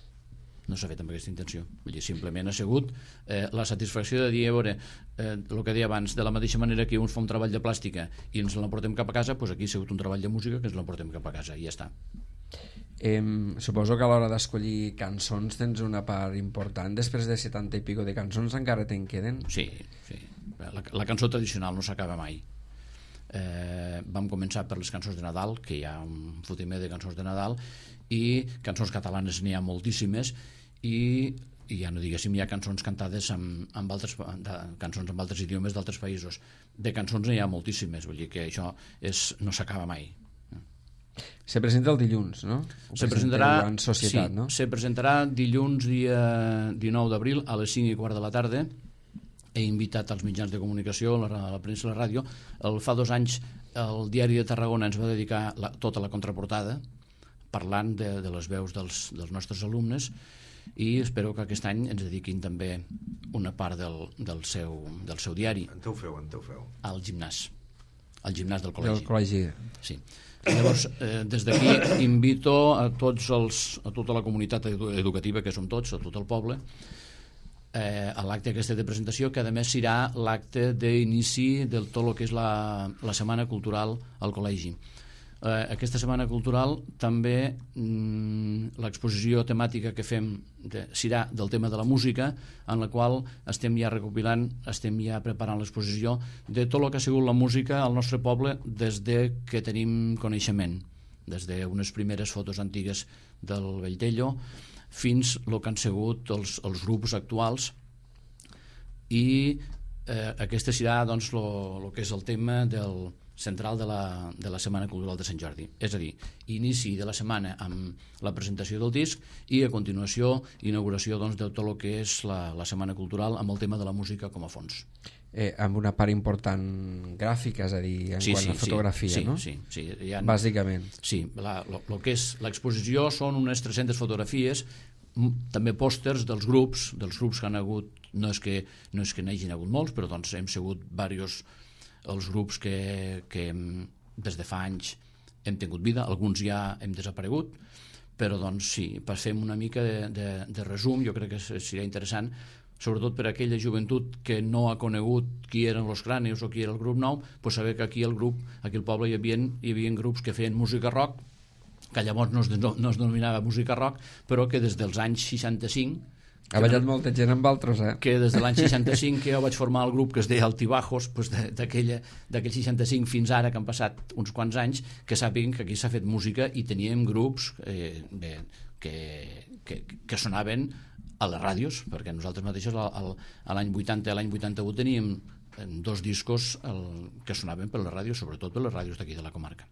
Speaker 4: Vull dir, simplement ha sigut la satisfacció de dir, a veure, el que deia abans, de la mateixa manera que uns fa un treball de plàstica i ens l'emportem cap a casa, doncs aquí ha sigut un treball de música que ens l'emportem cap a casa i ja està.
Speaker 2: Suposo que a l'hora d'escollir cançons tens una part important. Després de 70 i pico de cançons encara te'n queden?
Speaker 4: Sí. La cançó tradicional no s'acaba mai. Vam començar per les cançons de Nadal, que hi ha un fotimer de cançons de Nadal, i cançons catalanes n'hi ha moltíssimes, i ja no diguéssim, hi ha cançons cantades amb cançons amb altres idiomes d'altres països. De cançons n'hi ha moltíssimes, vull dir que això no s'acaba mai.
Speaker 2: Se presenta el dilluns, no?
Speaker 4: Se presentarà
Speaker 2: en societat,
Speaker 4: sí,
Speaker 2: no?
Speaker 4: Se presentarà dilluns, dia 19 d'abril, a les 5:15 de la tarda. He invitat als mitjans de comunicació, a la premsa i la ràdio. Fa 2 anys el Diari de Tarragona ens va dedicar tota la contraportada, parlant de les veus dels nostres alumnes, i espero que aquest any ens dediquin també una part del seu diari.
Speaker 5: On ho feu?
Speaker 4: Al gimnàs del
Speaker 2: Del col·legi.
Speaker 4: Sí. Llavors, des d'aquí invito a tota la comunitat educativa, que som tots, a tot el poble, a l'acte aquesta de presentació, que a més serà l'acte d'inici de tot el que és la Setmana Cultural al col·legi. Aquesta Setmana Cultural també l'exposició temàtica que fem serà del tema de la música, en la qual estem ja recopilant, estem ja preparant l'exposició de tot el que ha sigut la música al nostre poble des de que tenim coneixement, des d'unes primeres fotos antigues del Velltello fins el que han sigut els grups actuals, i aquesta serà doncs el que és el tema central de la Setmana Cultural de Sant Jordi. És a dir, inici de la setmana amb la presentació del disc i a continuació inauguració doncs, de tot el que és la Setmana Cultural amb el tema de la música com a fons.
Speaker 2: Amb una part important gràfica, és a dir, quant a fotografia, no? Sí. Bàsicament.
Speaker 4: Sí, el que és l'exposició són unes 300 fotografies, també pòsters dels grups que han hagut, no és que n'hagin hagut molts, però doncs hem sigut diversos els grups que des de fa anys hem tingut vida, alguns ja hem desaparegut, però doncs sí, passem una mica de resum. Jo crec que seria interessant, sobretot per a aquella joventut que no ha conegut qui eren los Cràneos o qui era el grup nou, pues saber que aquí al poble hi havia grups que feien música rock, que llavors no es denominava música rock, però que des dels anys 65
Speaker 2: ha ballat molta gent amb altres,
Speaker 4: que des de l'any 65 que jo vaig formar el grup que es deia Altibajos, doncs d'aquell 65 fins ara, que han passat uns quants anys, que sàpiguen que aquí s'ha fet música i teníem grups que sonaven a les ràdios, perquè nosaltres mateixos a l'any 80 i a l'any 81 teníem 2 discos que sonaven per les ràdios, sobretot per les ràdios d'aquí de la comarca.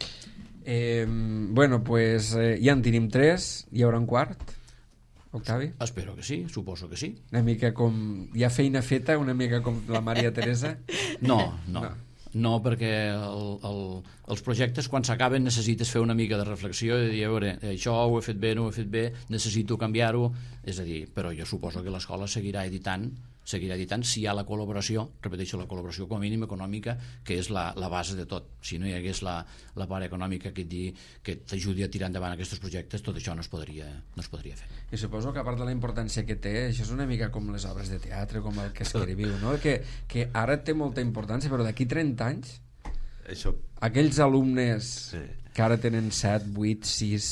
Speaker 2: Bueno, pues ja en tenim 3, hi haurà un quart, Octavi?
Speaker 4: Espero que sí, suposo que sí.
Speaker 2: Una mica com... Hi ha feina feta, una mica com la Maria Teresa?
Speaker 4: No, perquè els projectes, quan s'acaben, necessites fer una mica de reflexió i dir, a veure, això ho he fet bé, no ho he fet bé, necessito canviar-ho. És a dir, però jo suposo que l'escola seguirà editant si hi ha la col·laboració, repeteixo, la col·laboració com a mínim econòmica, que és la base de tot. Si no hi hagués la part econòmica que t'ajudi a tirar endavant aquests projectes, tot això no es podria fer.
Speaker 2: I suposo que a part de la importància que té, això és una mica com les obres de teatre, com el que escriviu, no? Que ara té molta importància, però d'aquí 30 anys aquells alumnes que ara tenen 7, 8, 6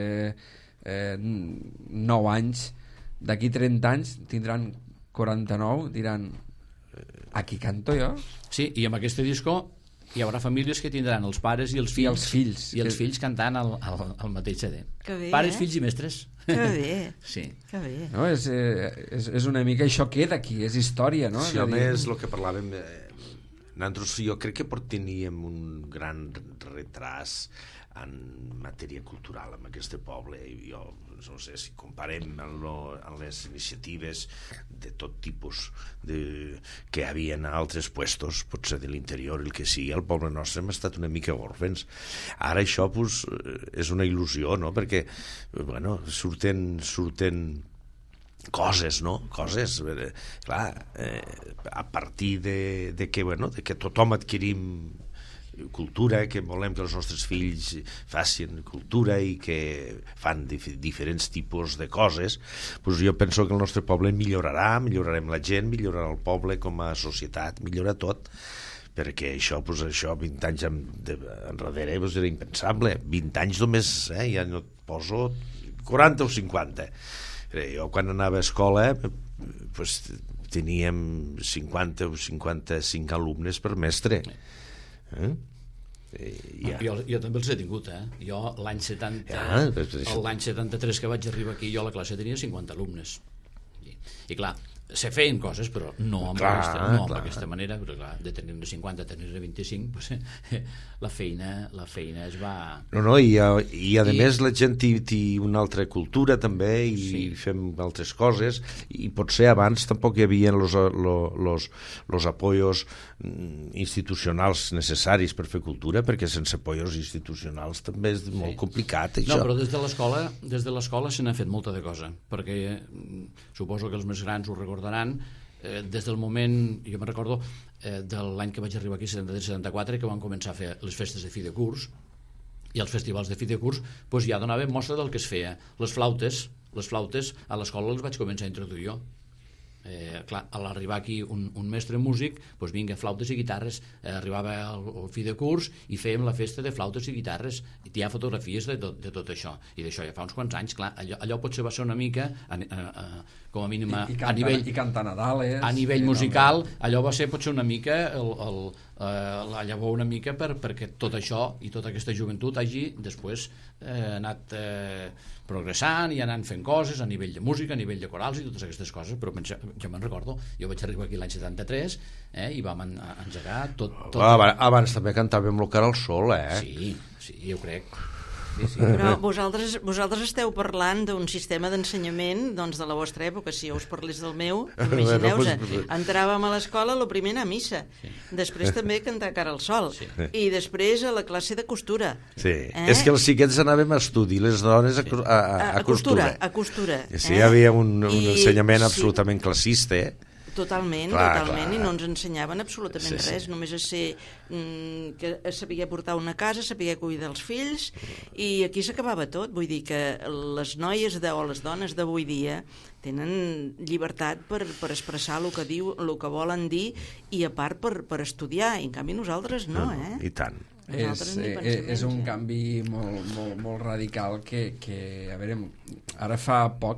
Speaker 2: 9 anys, d'aquí 30 anys tindran 49, diran, aquí canto jo?
Speaker 4: Sí, i amb aquest disco hi haurà famílies que tindran els pares i els fills cantant el mateix CD. Pares, fills i mestres.
Speaker 3: Que bé.
Speaker 4: Sí.
Speaker 3: Que bé.
Speaker 2: No, és una mica, això queda aquí, és història, no?
Speaker 5: Sí, a més, el que parlàvem, nosaltres jo crec que teníem un gran retras en matèria cultural en aquest poble. Jo no sé, si comparem amb les iniciatives de tot tipus que hi havia en altres puestos, potser de l'interior, el que sigui, al poble nostre hem estat una mica orfens. Ara això és una il·lusió, no? Perquè surten coses, no? Coses, clar, a partir de que, bueno, de que tothom adquirim cultura, que volem que els nostres fills facin cultura i que fan diferents tipus de coses, doncs jo penso que el nostre poble millorarem la gent, millorarà el poble com a societat, millora tot, perquè això 20 anys enrere era impensable. 20 anys només, ja no et poso 40 o 50. Jo quan anava a escola teníem 50 o 55 alumnes per mestre.
Speaker 4: Jo també els he tingut, jo l'any 73 que vaig arribar aquí, jo a la classe tenia 50 alumnes i clar, se feien coses però no amb aquesta manera, però clar, de tenir-ne 50 a tenir-ne 25 pues, la feina es va...
Speaker 5: I a més la gent té una altra cultura també i fem altres coses i potser abans tampoc hi havia los apoyos institucionals necessaris per fer cultura, perquè sense apoyos institucionals també és molt complicat això.
Speaker 4: No, però des de l'escola se n'ha fet molta de cosa, perquè suposo que els més grans ho recordaran, des del moment, jo me'n recordo de l'any que vaig arribar aquí, 73-74, que van començar a fer les festes de fi de curs, i els festivals de fi de curs doncs ja donaven mostra del que es feia. Les flautes a l'escola les vaig començar a introduir jo. Clar, a l'arribar aquí un mestre músic, doncs vinga, flautes i guitarres, arribava al fi de curs i fèiem la festa de flautes i guitarres, i hi ha fotografies de tot això, i d'això ja fa uns quants anys. Clar, allò potser va ser una mica com a mínim a nivell,
Speaker 2: i cantar Nadales,
Speaker 4: a nivell musical, allò va ser potser una mica la llavor una mica perquè tot això i tota aquesta joventut hagi després anat progressant i anant fent coses a nivell de música, a nivell de corals i totes aquestes coses, però jo me'n recordo, jo vaig arribar aquí l'any 73 i vam engegar tot...
Speaker 5: Abans també cantàvem lo Cara al Sol,
Speaker 4: Sí, jo crec.
Speaker 3: Sí. Però vosaltres esteu parlant d'un sistema d'ensenyament de la vostra època. Si jo us parlés del meu, imagineu-vos, entràvem a l'escola, el primer anar a missa, després també cantar Cara al Sol, i després a la classe de costura.
Speaker 5: És que els xiquets anàvem a estudi, les dones a costura.
Speaker 3: A costura.
Speaker 5: Sí, hi havia un ensenyament absolutament classista,
Speaker 3: Totalment, i no ens ensenyaven absolutament res, només a ser que sabia portar una casa, sabia cuidar dels fills, i aquí s'acabava tot. Vull dir que les noies o les dones d'avui dia tenen llibertat per expressar el que volen dir, i a part per estudiar, i en canvi nosaltres no,
Speaker 5: I tant.
Speaker 2: És un canvi molt radical que a veure, ara fa poc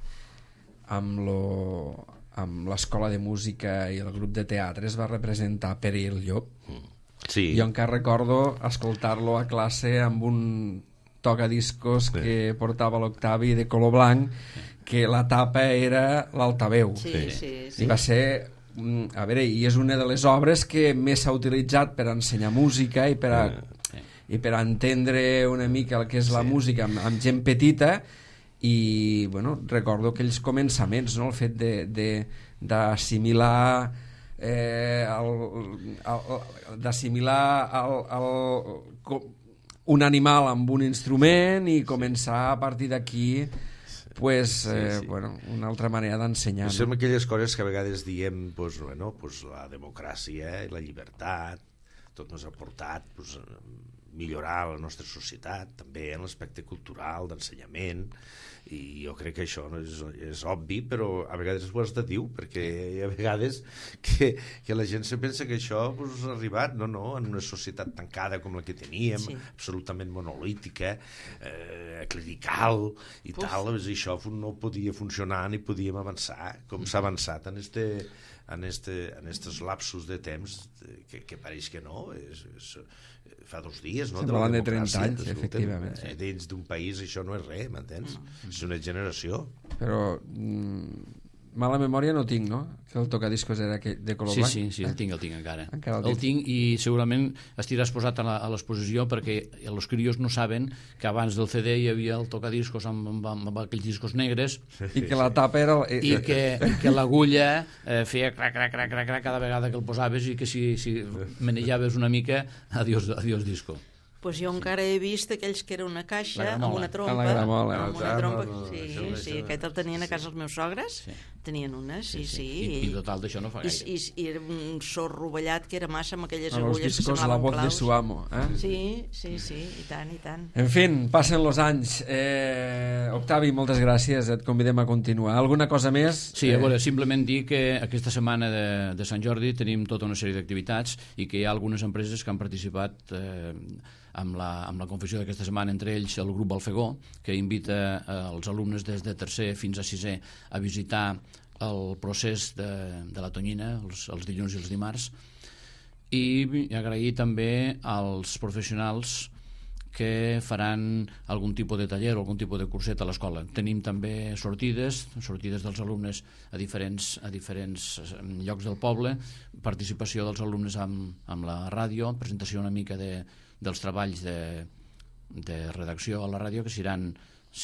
Speaker 2: amb l'escola de música i el grup de teatre es va representar Pere i el Llop. Jo encara recordo escoltar-lo a classe amb un tocadiscos que portava l'Octavi de color blanc, que la tapa era l'altaveu. I va ser... A veure, i és una de les obres que més s'ha utilitzat per ensenyar música i per entendre una mica el que és la música amb gent petita. I recordo aquells començaments, el fet d'assimilar un animal amb un instrument i començar a partir d'aquí una altra manera d'ensenyar.
Speaker 5: Són aquelles coses que a vegades diem la democràcia i la llibertat, tot ens ha portat millorar la nostra societat, també en l'aspecte cultural, d'ensenyament, i jo crec que això és obvi, però a vegades ho has de dir, perquè hi ha vegades que la gent se pensa que això ha arribat, no, en una societat tancada com la que teníem, absolutament monolítica, clerical i tal, això no podia funcionar ni podíem avançar, com s'ha avançat en estos lapsos de temps que pareix que no, fa 2 dies, no?
Speaker 2: Semblant de 30 anys, efectivament.
Speaker 5: Dins d'un país això no és res, m'entens? És una generació.
Speaker 2: Però mala memòria no tinc, no? Que el tocadiscos era de color blanc.
Speaker 4: Sí, el tinc encara. El tinc, i segurament estiràs posat a l'exposició, perquè els crios no saben que abans del CD hi havia el tocadiscos amb aquells discos negres,
Speaker 2: i que la tapa era...
Speaker 4: I que l'agulla feia crac cada vegada que el posaves, i que si manejaves una mica, adiós disco.
Speaker 3: Pues jo encara he vist aquells que era una caixa amb una trompa.
Speaker 2: La gramola.
Speaker 3: Amb una trompa.
Speaker 5: No,
Speaker 3: Sí, aquest el tenien a casa els meus sogres. Tenien una, sí.
Speaker 4: I total d'això no fa gaire.
Speaker 3: I era un sor rovellat que era massa amb aquelles
Speaker 2: Amb els
Speaker 3: agulles que
Speaker 2: discos La
Speaker 3: semblaven
Speaker 2: voz de
Speaker 3: claus.
Speaker 2: su amo.
Speaker 3: Sí, i tant, i tant.
Speaker 2: En fi, passen els anys. Octavi, moltes gràcies, et convidem a continuar. Alguna cosa més?
Speaker 4: Sí, a veure, simplement dir que aquesta setmana de Sant Jordi tenim tota una sèrie d'activitats i que hi ha algunes empreses que han participat amb la confecció d'aquesta setmana, entre ells el grup Balfegó, que invita els alumnes des de tercer fins a sisè a visitar el procés de la tonyina els dilluns i els dimarts, i agrair també als professionals que faran algun tipus de taller o algun tipus de curset a l'escola. Tenim també sortides dels alumnes a diferents llocs del poble, participació dels alumnes amb la ràdio, presentació una mica dels treballs de redacció a la ràdio, que seran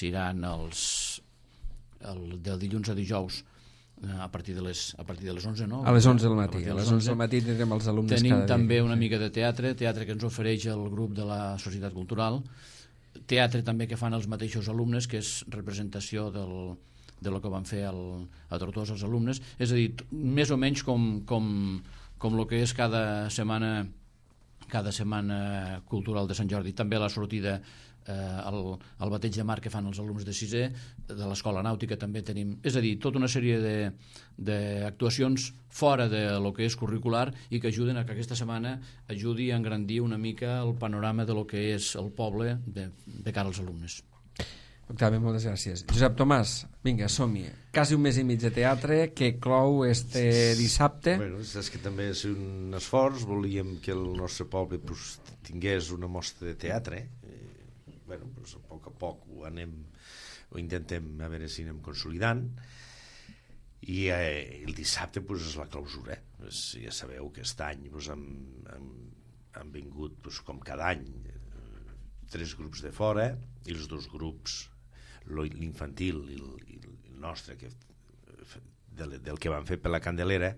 Speaker 4: del dilluns a dijous a partir de les 11, no?
Speaker 2: A les 11 del matí. A les 11 del matí tindrem els alumnes
Speaker 4: Tenim
Speaker 2: cada dia.
Speaker 4: també una mica de teatre que ens ofereix el grup de la Societat Cultural, teatre també que fan els mateixos alumnes, que és representació de lo que van fer a Tortosa els alumnes, és a dir, més o menys com el que és cada setmana cultural de Sant Jordi. També la sortida el bateig de mar que fan els alumnes de sisè, de l'escola nàutica també tenim, és a dir, tota una sèrie d'actuacions fora de lo que és curricular i que ajuden a que aquesta setmana ajudi a engrandir una mica el panorama de lo que és el poble de cara als alumnes.
Speaker 2: Octavi, moltes gràcies. Josep Tomàs, vinga, som-hi. Quasi un mes i mig de teatre que clou este dissabte.
Speaker 5: Bueno, saps que també és un esforç, volíem que el nostre poble tingués una mostra de teatre. Bueno, pues, a poc ho intentem a veure si anem consolidant, i el dissabte pues, és la clausura. Ja sabeu que aquest any pues, han vingut pues, com cada any 3 grups de fora, i els 2 grups, l'infantil i el nostre, del que van fer per la Candelera,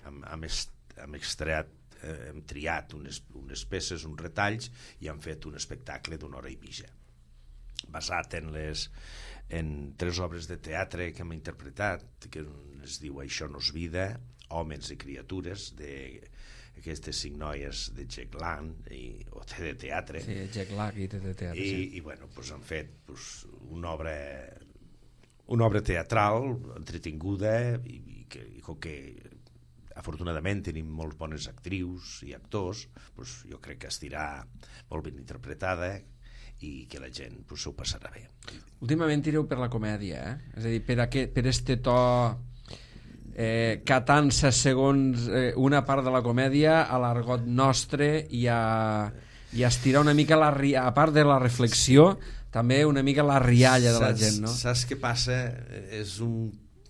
Speaker 5: hem triat unes peces, uns retalls, i han fet un espectacle d'una hora i mitja, basat en 3 obres de teatre que hem interpretat, que es diu Això no és vida, Homes i criatures, d'aquestes 5 noies de Jack Lang o de teatre.
Speaker 2: Sí, Jack Lang i de teatre.
Speaker 5: I bueno, pues, han fet pues, una obra teatral entretinguda i com que afortunadament tenim molt bones actrius i actors, pues, jo crec que estirà molt ben interpretada i que la gent pues, s'ho passarà bé.
Speaker 2: Últimament tireu per la comèdia, és a dir, per este to catant-se segons una part de la comèdia a l'argot nostre i a estirar una mica a part de la reflexió, també una mica la rialla de la gent, no?
Speaker 5: Saps què passa? És un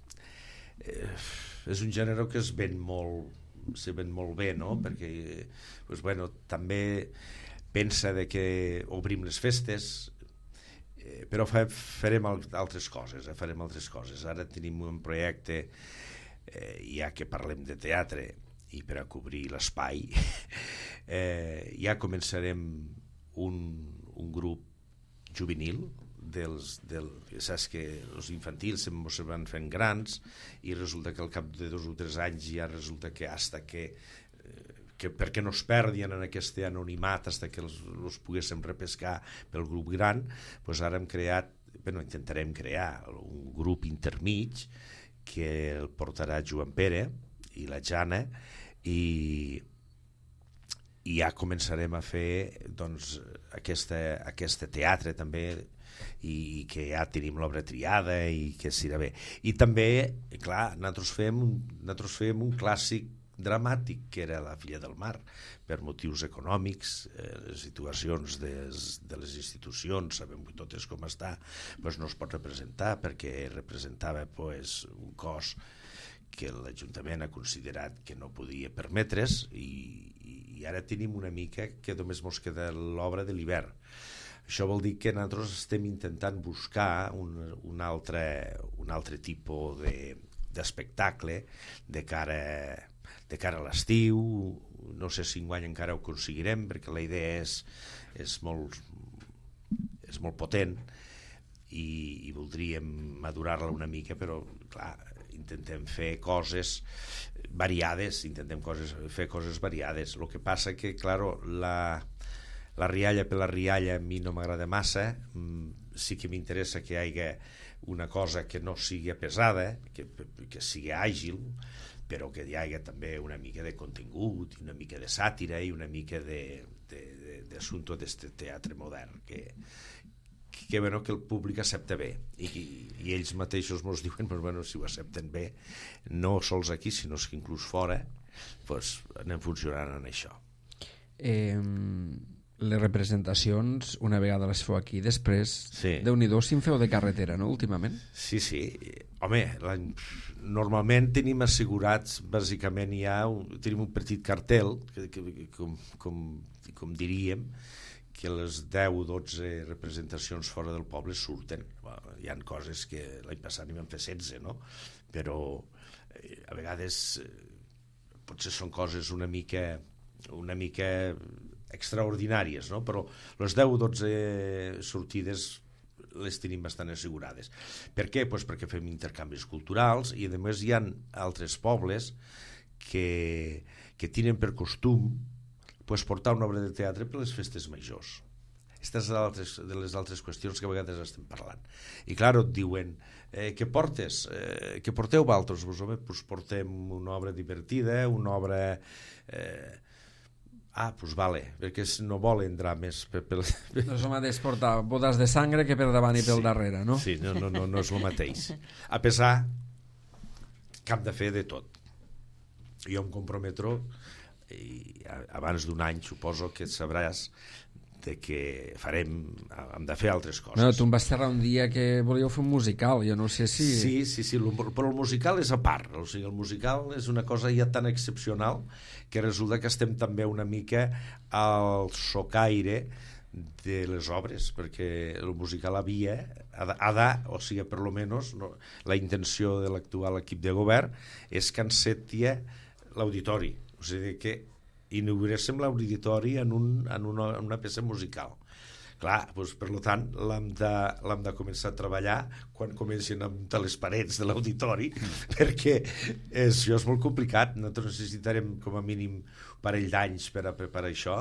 Speaker 5: gènere que es ven molt bé, no? Perquè pues, bueno, també pensa de que obrim les festes, però farem altres coses. Ara tenim un projecte, ja que parlem de teatre, i per a cobrir l'espai, ja començarem un grup juvenil, saps que els infantils se van fent grans, i resulta que al cap de 2 o 3 anys ja resulta que perquè no es perdien en aquest anonimat fins que els poguéssim repescar pel grup gran, doncs ara intentarem crear un grup intermig que el portarà Joan Pere i la Jana, i ja començarem a fer doncs, aquest teatre també, i que ja tenim l'obra triada i que serà bé. I també, clar, nosaltres fem un clàssic dramàtic que era La filla del mar, per motius econòmics, les situacions de les institucions, sabem totes com està, doncs no es pot representar perquè representava un cost que l'Ajuntament ha considerat que no podia permetre's, i ara tenim una mica que només ens queda l'obra de l'hivern. Això vol dir que nosaltres estem intentant buscar un altre tipus d'espectacle de cara a l'estiu. No sé si enguany encara ho aconseguirem, perquè la idea és és molt potent i voldríem madurar-la una mica, però clar, intentem fer coses variades, fer coses variades. El que passa que, claro, la rialla per la rialla a mi no m'agrada massa. Sí que m'interessa que hi hagi una cosa que no sigui pesada, que sigui àgil, però que hi hagi també una mica de contingut, una mica de sàtira i una mica d'assumpte d'este teatre modern que el públic accepta bé i ells mateixos ens diuen si ho accepten bé, no sols aquí sinó que inclús fora, anem funcionant en això.
Speaker 2: Les representacions, una vegada les feu aquí, després,
Speaker 5: sí.
Speaker 2: Déu-n'hi-do, si en feu de carretera, no, últimament?
Speaker 5: Sí. Home, normalment tenim assegurats, bàsicament tenim un petit cartel, que com diríem, que les 10 o 12 representacions fora del poble surten. Hi ha coses que l'any passat n'hi vam fer 16, no? Però a vegades potser són coses una mica extraordinàries, no? Però les 10 o 12 sortides les tenim bastant assegurades. Per què? Perquè fem intercanvis culturals i a més hi ha altres pobles que tenen per costum portar una obra de teatre per les festes majors. Aquestes són de les altres qüestions que a vegades estem parlant. I clar, et diuen, què portes? Què porteu vosaltres? Home, portem una obra divertida, una obra... vale, perquè no volen drames.
Speaker 2: No és el mateix portar bodes de sangre que per davant i pel darrere, no?
Speaker 5: Sí, no és el mateix. A pesar que hem de fer de tot. Jo em comprometo, i abans d'un any suposo que sabràs que hem de fer altres coses.
Speaker 2: No, tu em vas xerrar un dia que volíeu fer un musical, jo no sé si...
Speaker 5: Sí, però el musical és a part, o sigui, el musical és una cosa ja tan excepcional que resulta que estem també una mica al socaire de les obres, perquè el musical o sigui, per lo menos, no, la intenció de l'actual equip de govern és que encetia l'auditori, o sigui que inauguréssim l'auditori en una peça musical. Clar, per tant, l'hem de començar a treballar quan comencin amb les parets de l'auditori, perquè això és molt complicat. Nosaltres necessitarem com a mínim un parell d'anys per a preparar això.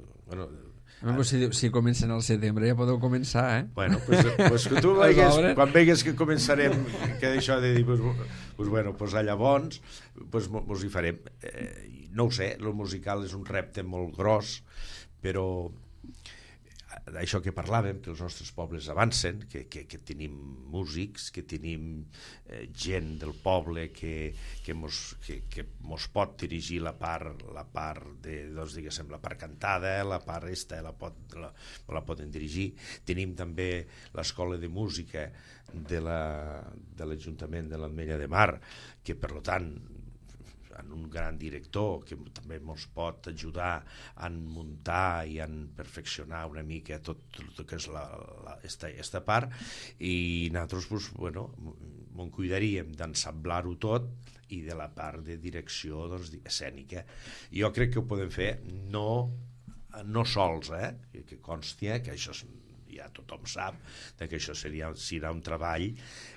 Speaker 2: Si comencen al setembre ja podeu començar, eh?
Speaker 5: Bueno, que tu quan vegues que començarem, que això de dir, llavors, mos hi farem. No ho sé, el musical és un repte molt gros, però d'això que parlàvem, que els nostres pobles avancen, que tenim músics, que tenim gent del poble que mos pot dirigir la part de, doncs diguéssim, la part cantada, la part la poden dirigir. Tenim també l'escola de música de l'Ajuntament de l'Ametlla de Mar, que per tant en un gran director que també ens pot ajudar a muntar i a perfeccionar una mica tot el que és aquesta part, i nosaltres m'en cuidaríem d'ensamblar-ho tot i de la part de direcció escènica. Jo crec que ho podem fer no sols, que consti que això ja tothom sap que això serà un treball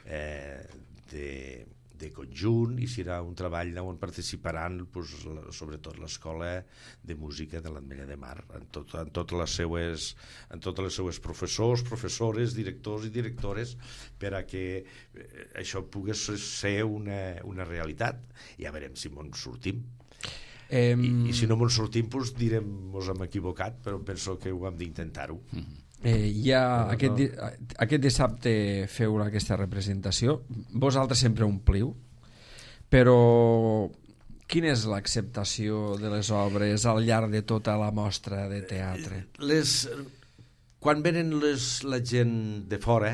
Speaker 5: de conjunt i serà un treball on participaran sobretot l'escola de música de l'Ametlla de Mar en totes les seues professors, professores, directors i directores, per a que això pugui ser una realitat. Ja veurem si ens sortim. I si no ens sortim direm ens hem equivocat, però penso que ho hem d'intentar-ho.
Speaker 2: Aquest dissabte feu aquesta representació, vosaltres sempre ompliu, però quina és l'acceptació de les obres al llarg de tota la mostra de teatre?
Speaker 5: Quan venen la gent de fora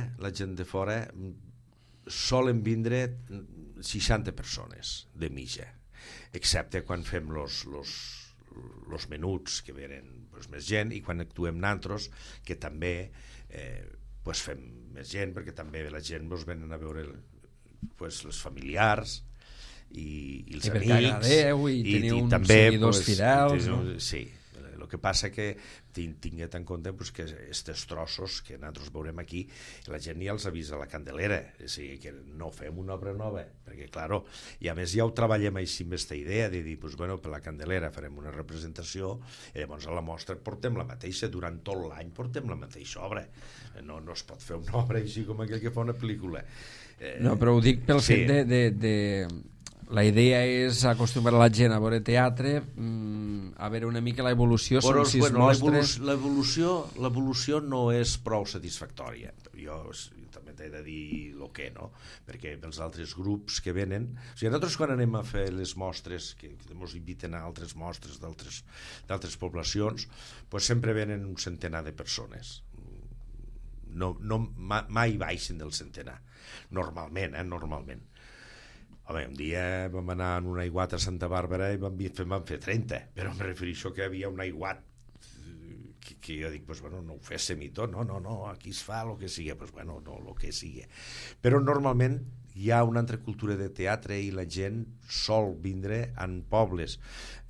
Speaker 5: solen vindre 60 persones de mitja, excepte quan fem los menuts, que venen més gent, i quan actuem nosaltres, que també fem més gent, perquè també la gent venen a veure les familiars i els amics,
Speaker 2: agradeu, i teniu uns seguidors fidels, no?
Speaker 5: Sí, el El que passa que tinguet en compte pues, que aquests trossos que nosaltres veurem aquí, la gent ja els avisa a la Candelera, o sigui que no fem una obra nova, perquè, claro, i a més ja ho treballem així amb aquesta idea de dir, pues, bueno, per la Candelera farem una representació i llavors a la mostra portem la mateixa, durant tot l'any portem la mateixa obra. No es pot fer una obra així com aquell que fa una pel·lícula.
Speaker 2: No, però ho dic pel fet de la idea és acostumar la gent a veure teatre, a veure una mica l'evolució, són 6 mostres...
Speaker 5: L'evolució no és prou satisfactòria. Jo també t'he de dir el que, no? Perquè els altres grups que venen... O sigui, nosaltres quan anem a fer les mostres, que ens inviten a altres mostres d'altres poblacions, pues sempre venen un centenar de persones. Mai baixen del centenar. Normalment. Home, un dia vam anar en un aiguat a Santa Bàrbara i vam fer 30, però em refereixo que hi havia un aiguat que jo dic, pues, bueno, no ho féssim i tot, no, aquí es fa el que sigui, pues, bueno, no, el que sigui. Però normalment hi ha una altra cultura de teatre i la gent sol vindre en pobles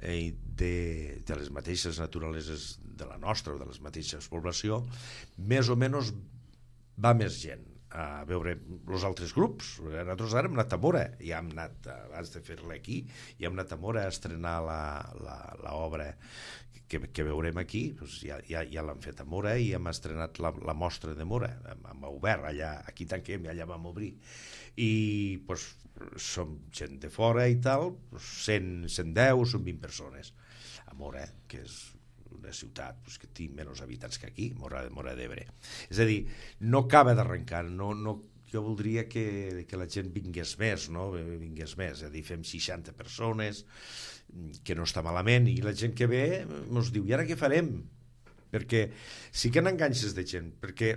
Speaker 5: de les mateixes naturaleses de la nostra o de les mateixes poblacions, més o menys va més gent a veure els altres grups. Nosaltres ara hem anat a Mora, ja hem anat, abans de fer-la aquí, ja hem anat a Mora a estrenar l'obra que veurem aquí, doncs ja l'hem fet a Mora i hem estrenat la mostra de Mora, hem obert allà, aquí tanquem i allà vam obrir. I doncs, som gent de fora i tal, 100, 110, són 20 persones. A Mora, que és una ciutat pues, que té menys habitants que aquí, Mora d'Ebre. És a dir, no acaba d'arrencar, jo voldria que la gent vingués més, no? Vingués més, és a dir, fem 60 persones, que no està malament, i la gent que ve ens diu, i ara què farem? Perquè sí que n'enganxes de gent, perquè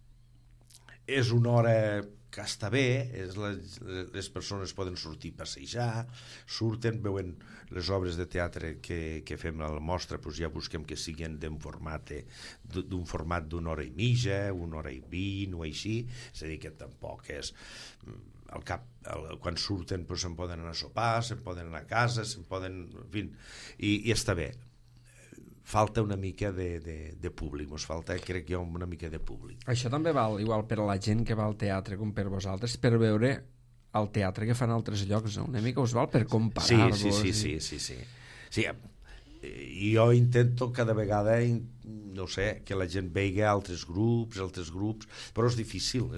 Speaker 5: és una hora que està bé, les persones poden sortir a passejar, surten, veuen les obres de teatre que fem a la mostra, doncs ja busquem que siguin d'un format d'una hora i mitja, 1 hora i 20 o així, és a dir, que tampoc és... quan surten doncs se'n poden anar a sopar, se'n poden anar a casa, se'n poden... En fi, i està bé. Falta una mica de públic, ens falta, crec que hi ha una mica de públic.
Speaker 2: Això també val igual per a la gent que va al teatre com per vosaltres, per veure el teatre que fan a altres llocs, no? Una mica us val per comparar-vos.
Speaker 5: Sí. I jo intento cada vegada, no sé, que la gent vegi altres grups, però és difícil,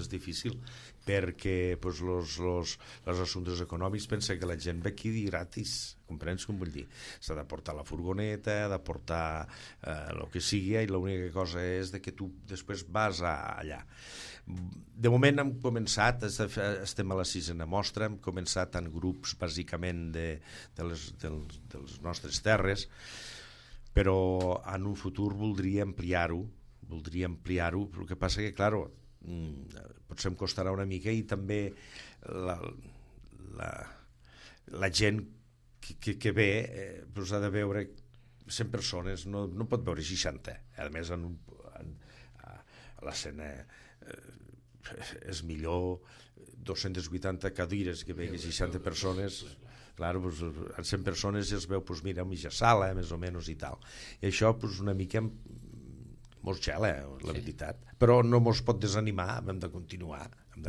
Speaker 5: perquè pues, els assumptes econòmics pensen que la gent ve aquí gratis, comprens com vull dir? S'ha de portar la furgoneta, ha de portar el que sigui, i l'única cosa és que tu després vas allà. De moment hem començat, estem a la 6a mostra, hem començat en grups bàsicament de les nostres terres, però en un futur voldria ampliar-ho, el que passa que, clar, potser em costarà una mica, i també la gent que ve doncs ha de veure 100 persones, no pot veure 60. A més, a l'escena és millor 280 cadires que vegi 60 persones. Clar, doncs, en 100 persones ja es veu, doncs, mira, mitja sala, més o menys, i tal. I això, doncs, una mica mos gela, la veritat. Però no mos pot desanimar, hem de continuar.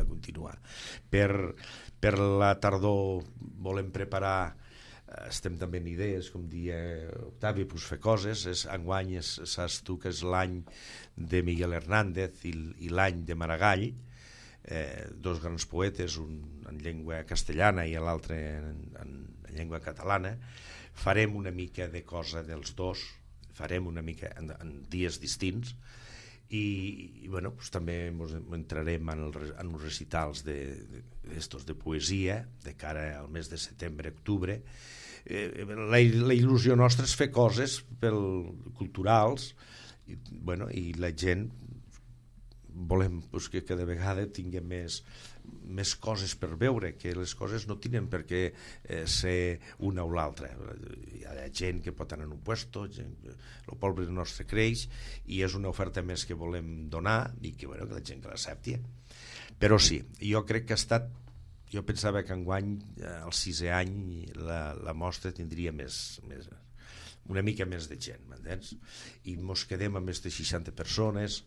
Speaker 5: Per la tardor volem preparar, estem també en idees, com dia Octavi, pues, fer coses. Enguany saps tu que és l'any de Miguel Hernández i l'any de Maragall, dos grans poetes, un en llengua castellana i l'altre en llengua catalana. Farem una mica de cosa dels dos, farem una mica en dies distints, i bueno, pues, també entrarem en uns recitals de poesia de cara al mes de setembre-octubre. La il·lusió nostra és fer coses culturals, i la gent volem pues, que cada vegada tinguem més coses per veure, que les coses no tenen per què ser una o l'altra. Hi ha gent que pot anar en un puesto, el poble nostre creix, i és una oferta més que volem donar, i que la gent que l'accepti. Però sí, jo crec que ha estat... Jo pensava que enguany, el 6è any, la mostra tindria més una mica més de gent, m'entens? I mos quedem amb més de 60 persones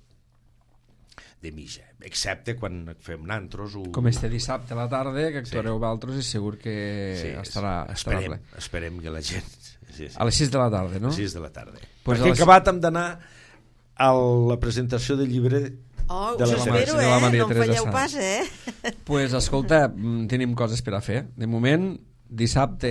Speaker 5: de mitja, excepte quan fem nantros
Speaker 2: com este dissabte a la tarda que actuareu vosaltres i segur que estarà ple.
Speaker 5: Esperem que la gent
Speaker 2: a les 6 de la tarda, no?
Speaker 5: A les 6 de la tarda,
Speaker 2: pues
Speaker 5: perquè acabat hem d'anar a la presentació del llibre
Speaker 3: de la espero, no em falleu pas,
Speaker 2: pues escolta, tenim coses per a fer. De moment, dissabte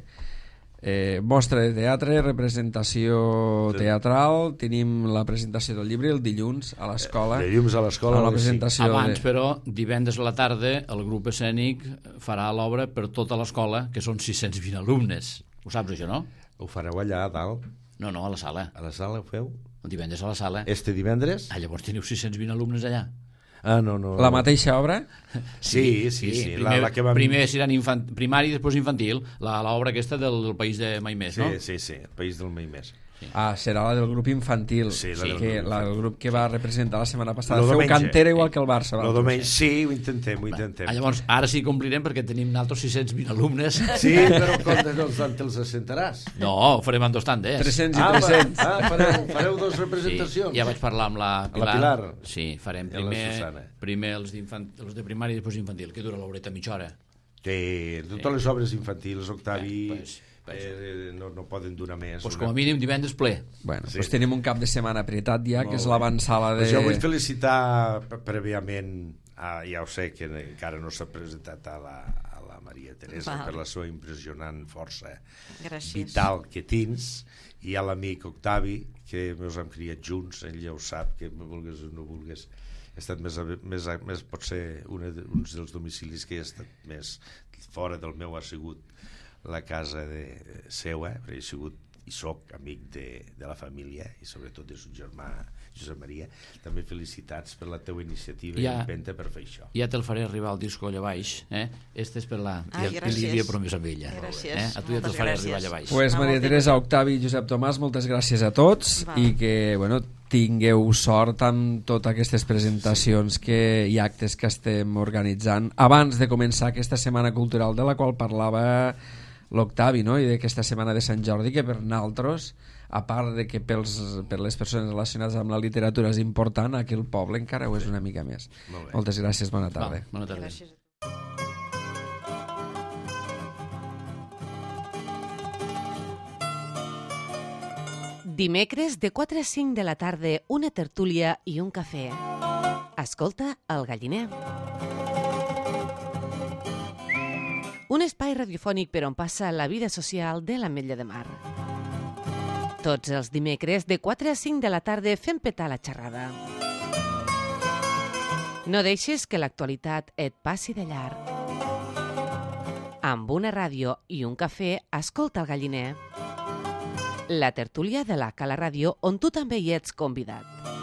Speaker 2: mostra de teatre, representació teatral, tenim la presentació del llibre el dilluns a l'escola.
Speaker 5: Dilluns a l'escola.
Speaker 4: Abans, però, divendres a la tarda, el grup escènic farà l'obra per tota l'escola, que són 620 alumnes. Ho saps, això, no?
Speaker 5: Ho fareu allà a dalt?
Speaker 4: No, a la sala.
Speaker 5: A la sala ho feu?
Speaker 4: Divendres a la sala.
Speaker 5: Este divendres?
Speaker 4: Llavors teniu 620 alumnes allà.
Speaker 5: No.
Speaker 2: La mateixa obra?
Speaker 5: Sí.
Speaker 4: Primer seran primari i després infantil, l'obra aquesta del País de Mai Més, no?
Speaker 5: Sí, el País del Mai Més.
Speaker 2: Serà la del grup infantil, el grup que va representar la setmana passada.
Speaker 5: Feu
Speaker 2: cantera igual que el Barça.
Speaker 5: Sí, ho intentem.
Speaker 4: Llavors, ara sí complirem perquè tenim nosaltres 620 alumnes.
Speaker 5: Sí, però com te'ls assentaràs?
Speaker 4: No, ho farem en dos tandes.
Speaker 2: 300 i 300.
Speaker 5: Fareu dos representacions?
Speaker 4: Ja vaig parlar amb la
Speaker 5: Pilar.
Speaker 4: Sí, farem primer els de primari i després infantil, que dura l'horeta mitja hora.
Speaker 5: Totes les obres infantils, Octavi... no poden durar més.
Speaker 4: Doncs com a mínim divendres ple.
Speaker 2: Doncs tenim un cap de setmana apretat ja, que és l'avançala de...
Speaker 5: Jo vull felicitar prèviament, ja ho sé que encara no s'ha presentat a la Maria Teresa per la seva impressionant força vital que tens, i a l'amic Octavi, que ens hem criat junts, ell ja ho sap, que vulgues o no vulgues, he estat més potser un dels domicilis que he estat més fora del meu ha sigut la casa seva, perquè he sigut i soc amic de la família i sobretot de son germà Josep Maria. També felicitats per la teua iniciativa i empenta per fer això.
Speaker 4: Ja te'l faré arribar al disco allà baix. Este és per la que li havia promès amb ella.
Speaker 3: Gràcies.
Speaker 4: A tu ja te'l faré arribar allà baix.
Speaker 2: Pues Maria Teresa, Octavi i Josep Tomàs, moltes gràcies a tots i que tingueu sort amb totes aquestes presentacions i actes que estem organitzant abans de començar aquesta setmana cultural de la qual parlava l'Octavi, no? I d'aquesta setmana de Sant Jordi, que per nosaltres, a part de que per les persones relacionades amb la literatura és important, aquí el poble encara ho és una mica més. Moltes gràcies, bona tarda.
Speaker 4: Bona tarda.
Speaker 3: Gràcies.
Speaker 1: Dimecres de 4 a 5 de la tarda, una tertúlia i un cafè. Escolta el Galliner. Un espai radiofònic per on passa la vida social de l'Ametlla de Mar. Tots els dimecres de 4 a 5 de la tarda fem petar la xerrada. No deixes que l'actualitat et passi de llarg. Amb una ràdio i un cafè, escolta el Galliner. La tertúlia de la Cala Ràdio on tu també hi ets convidat.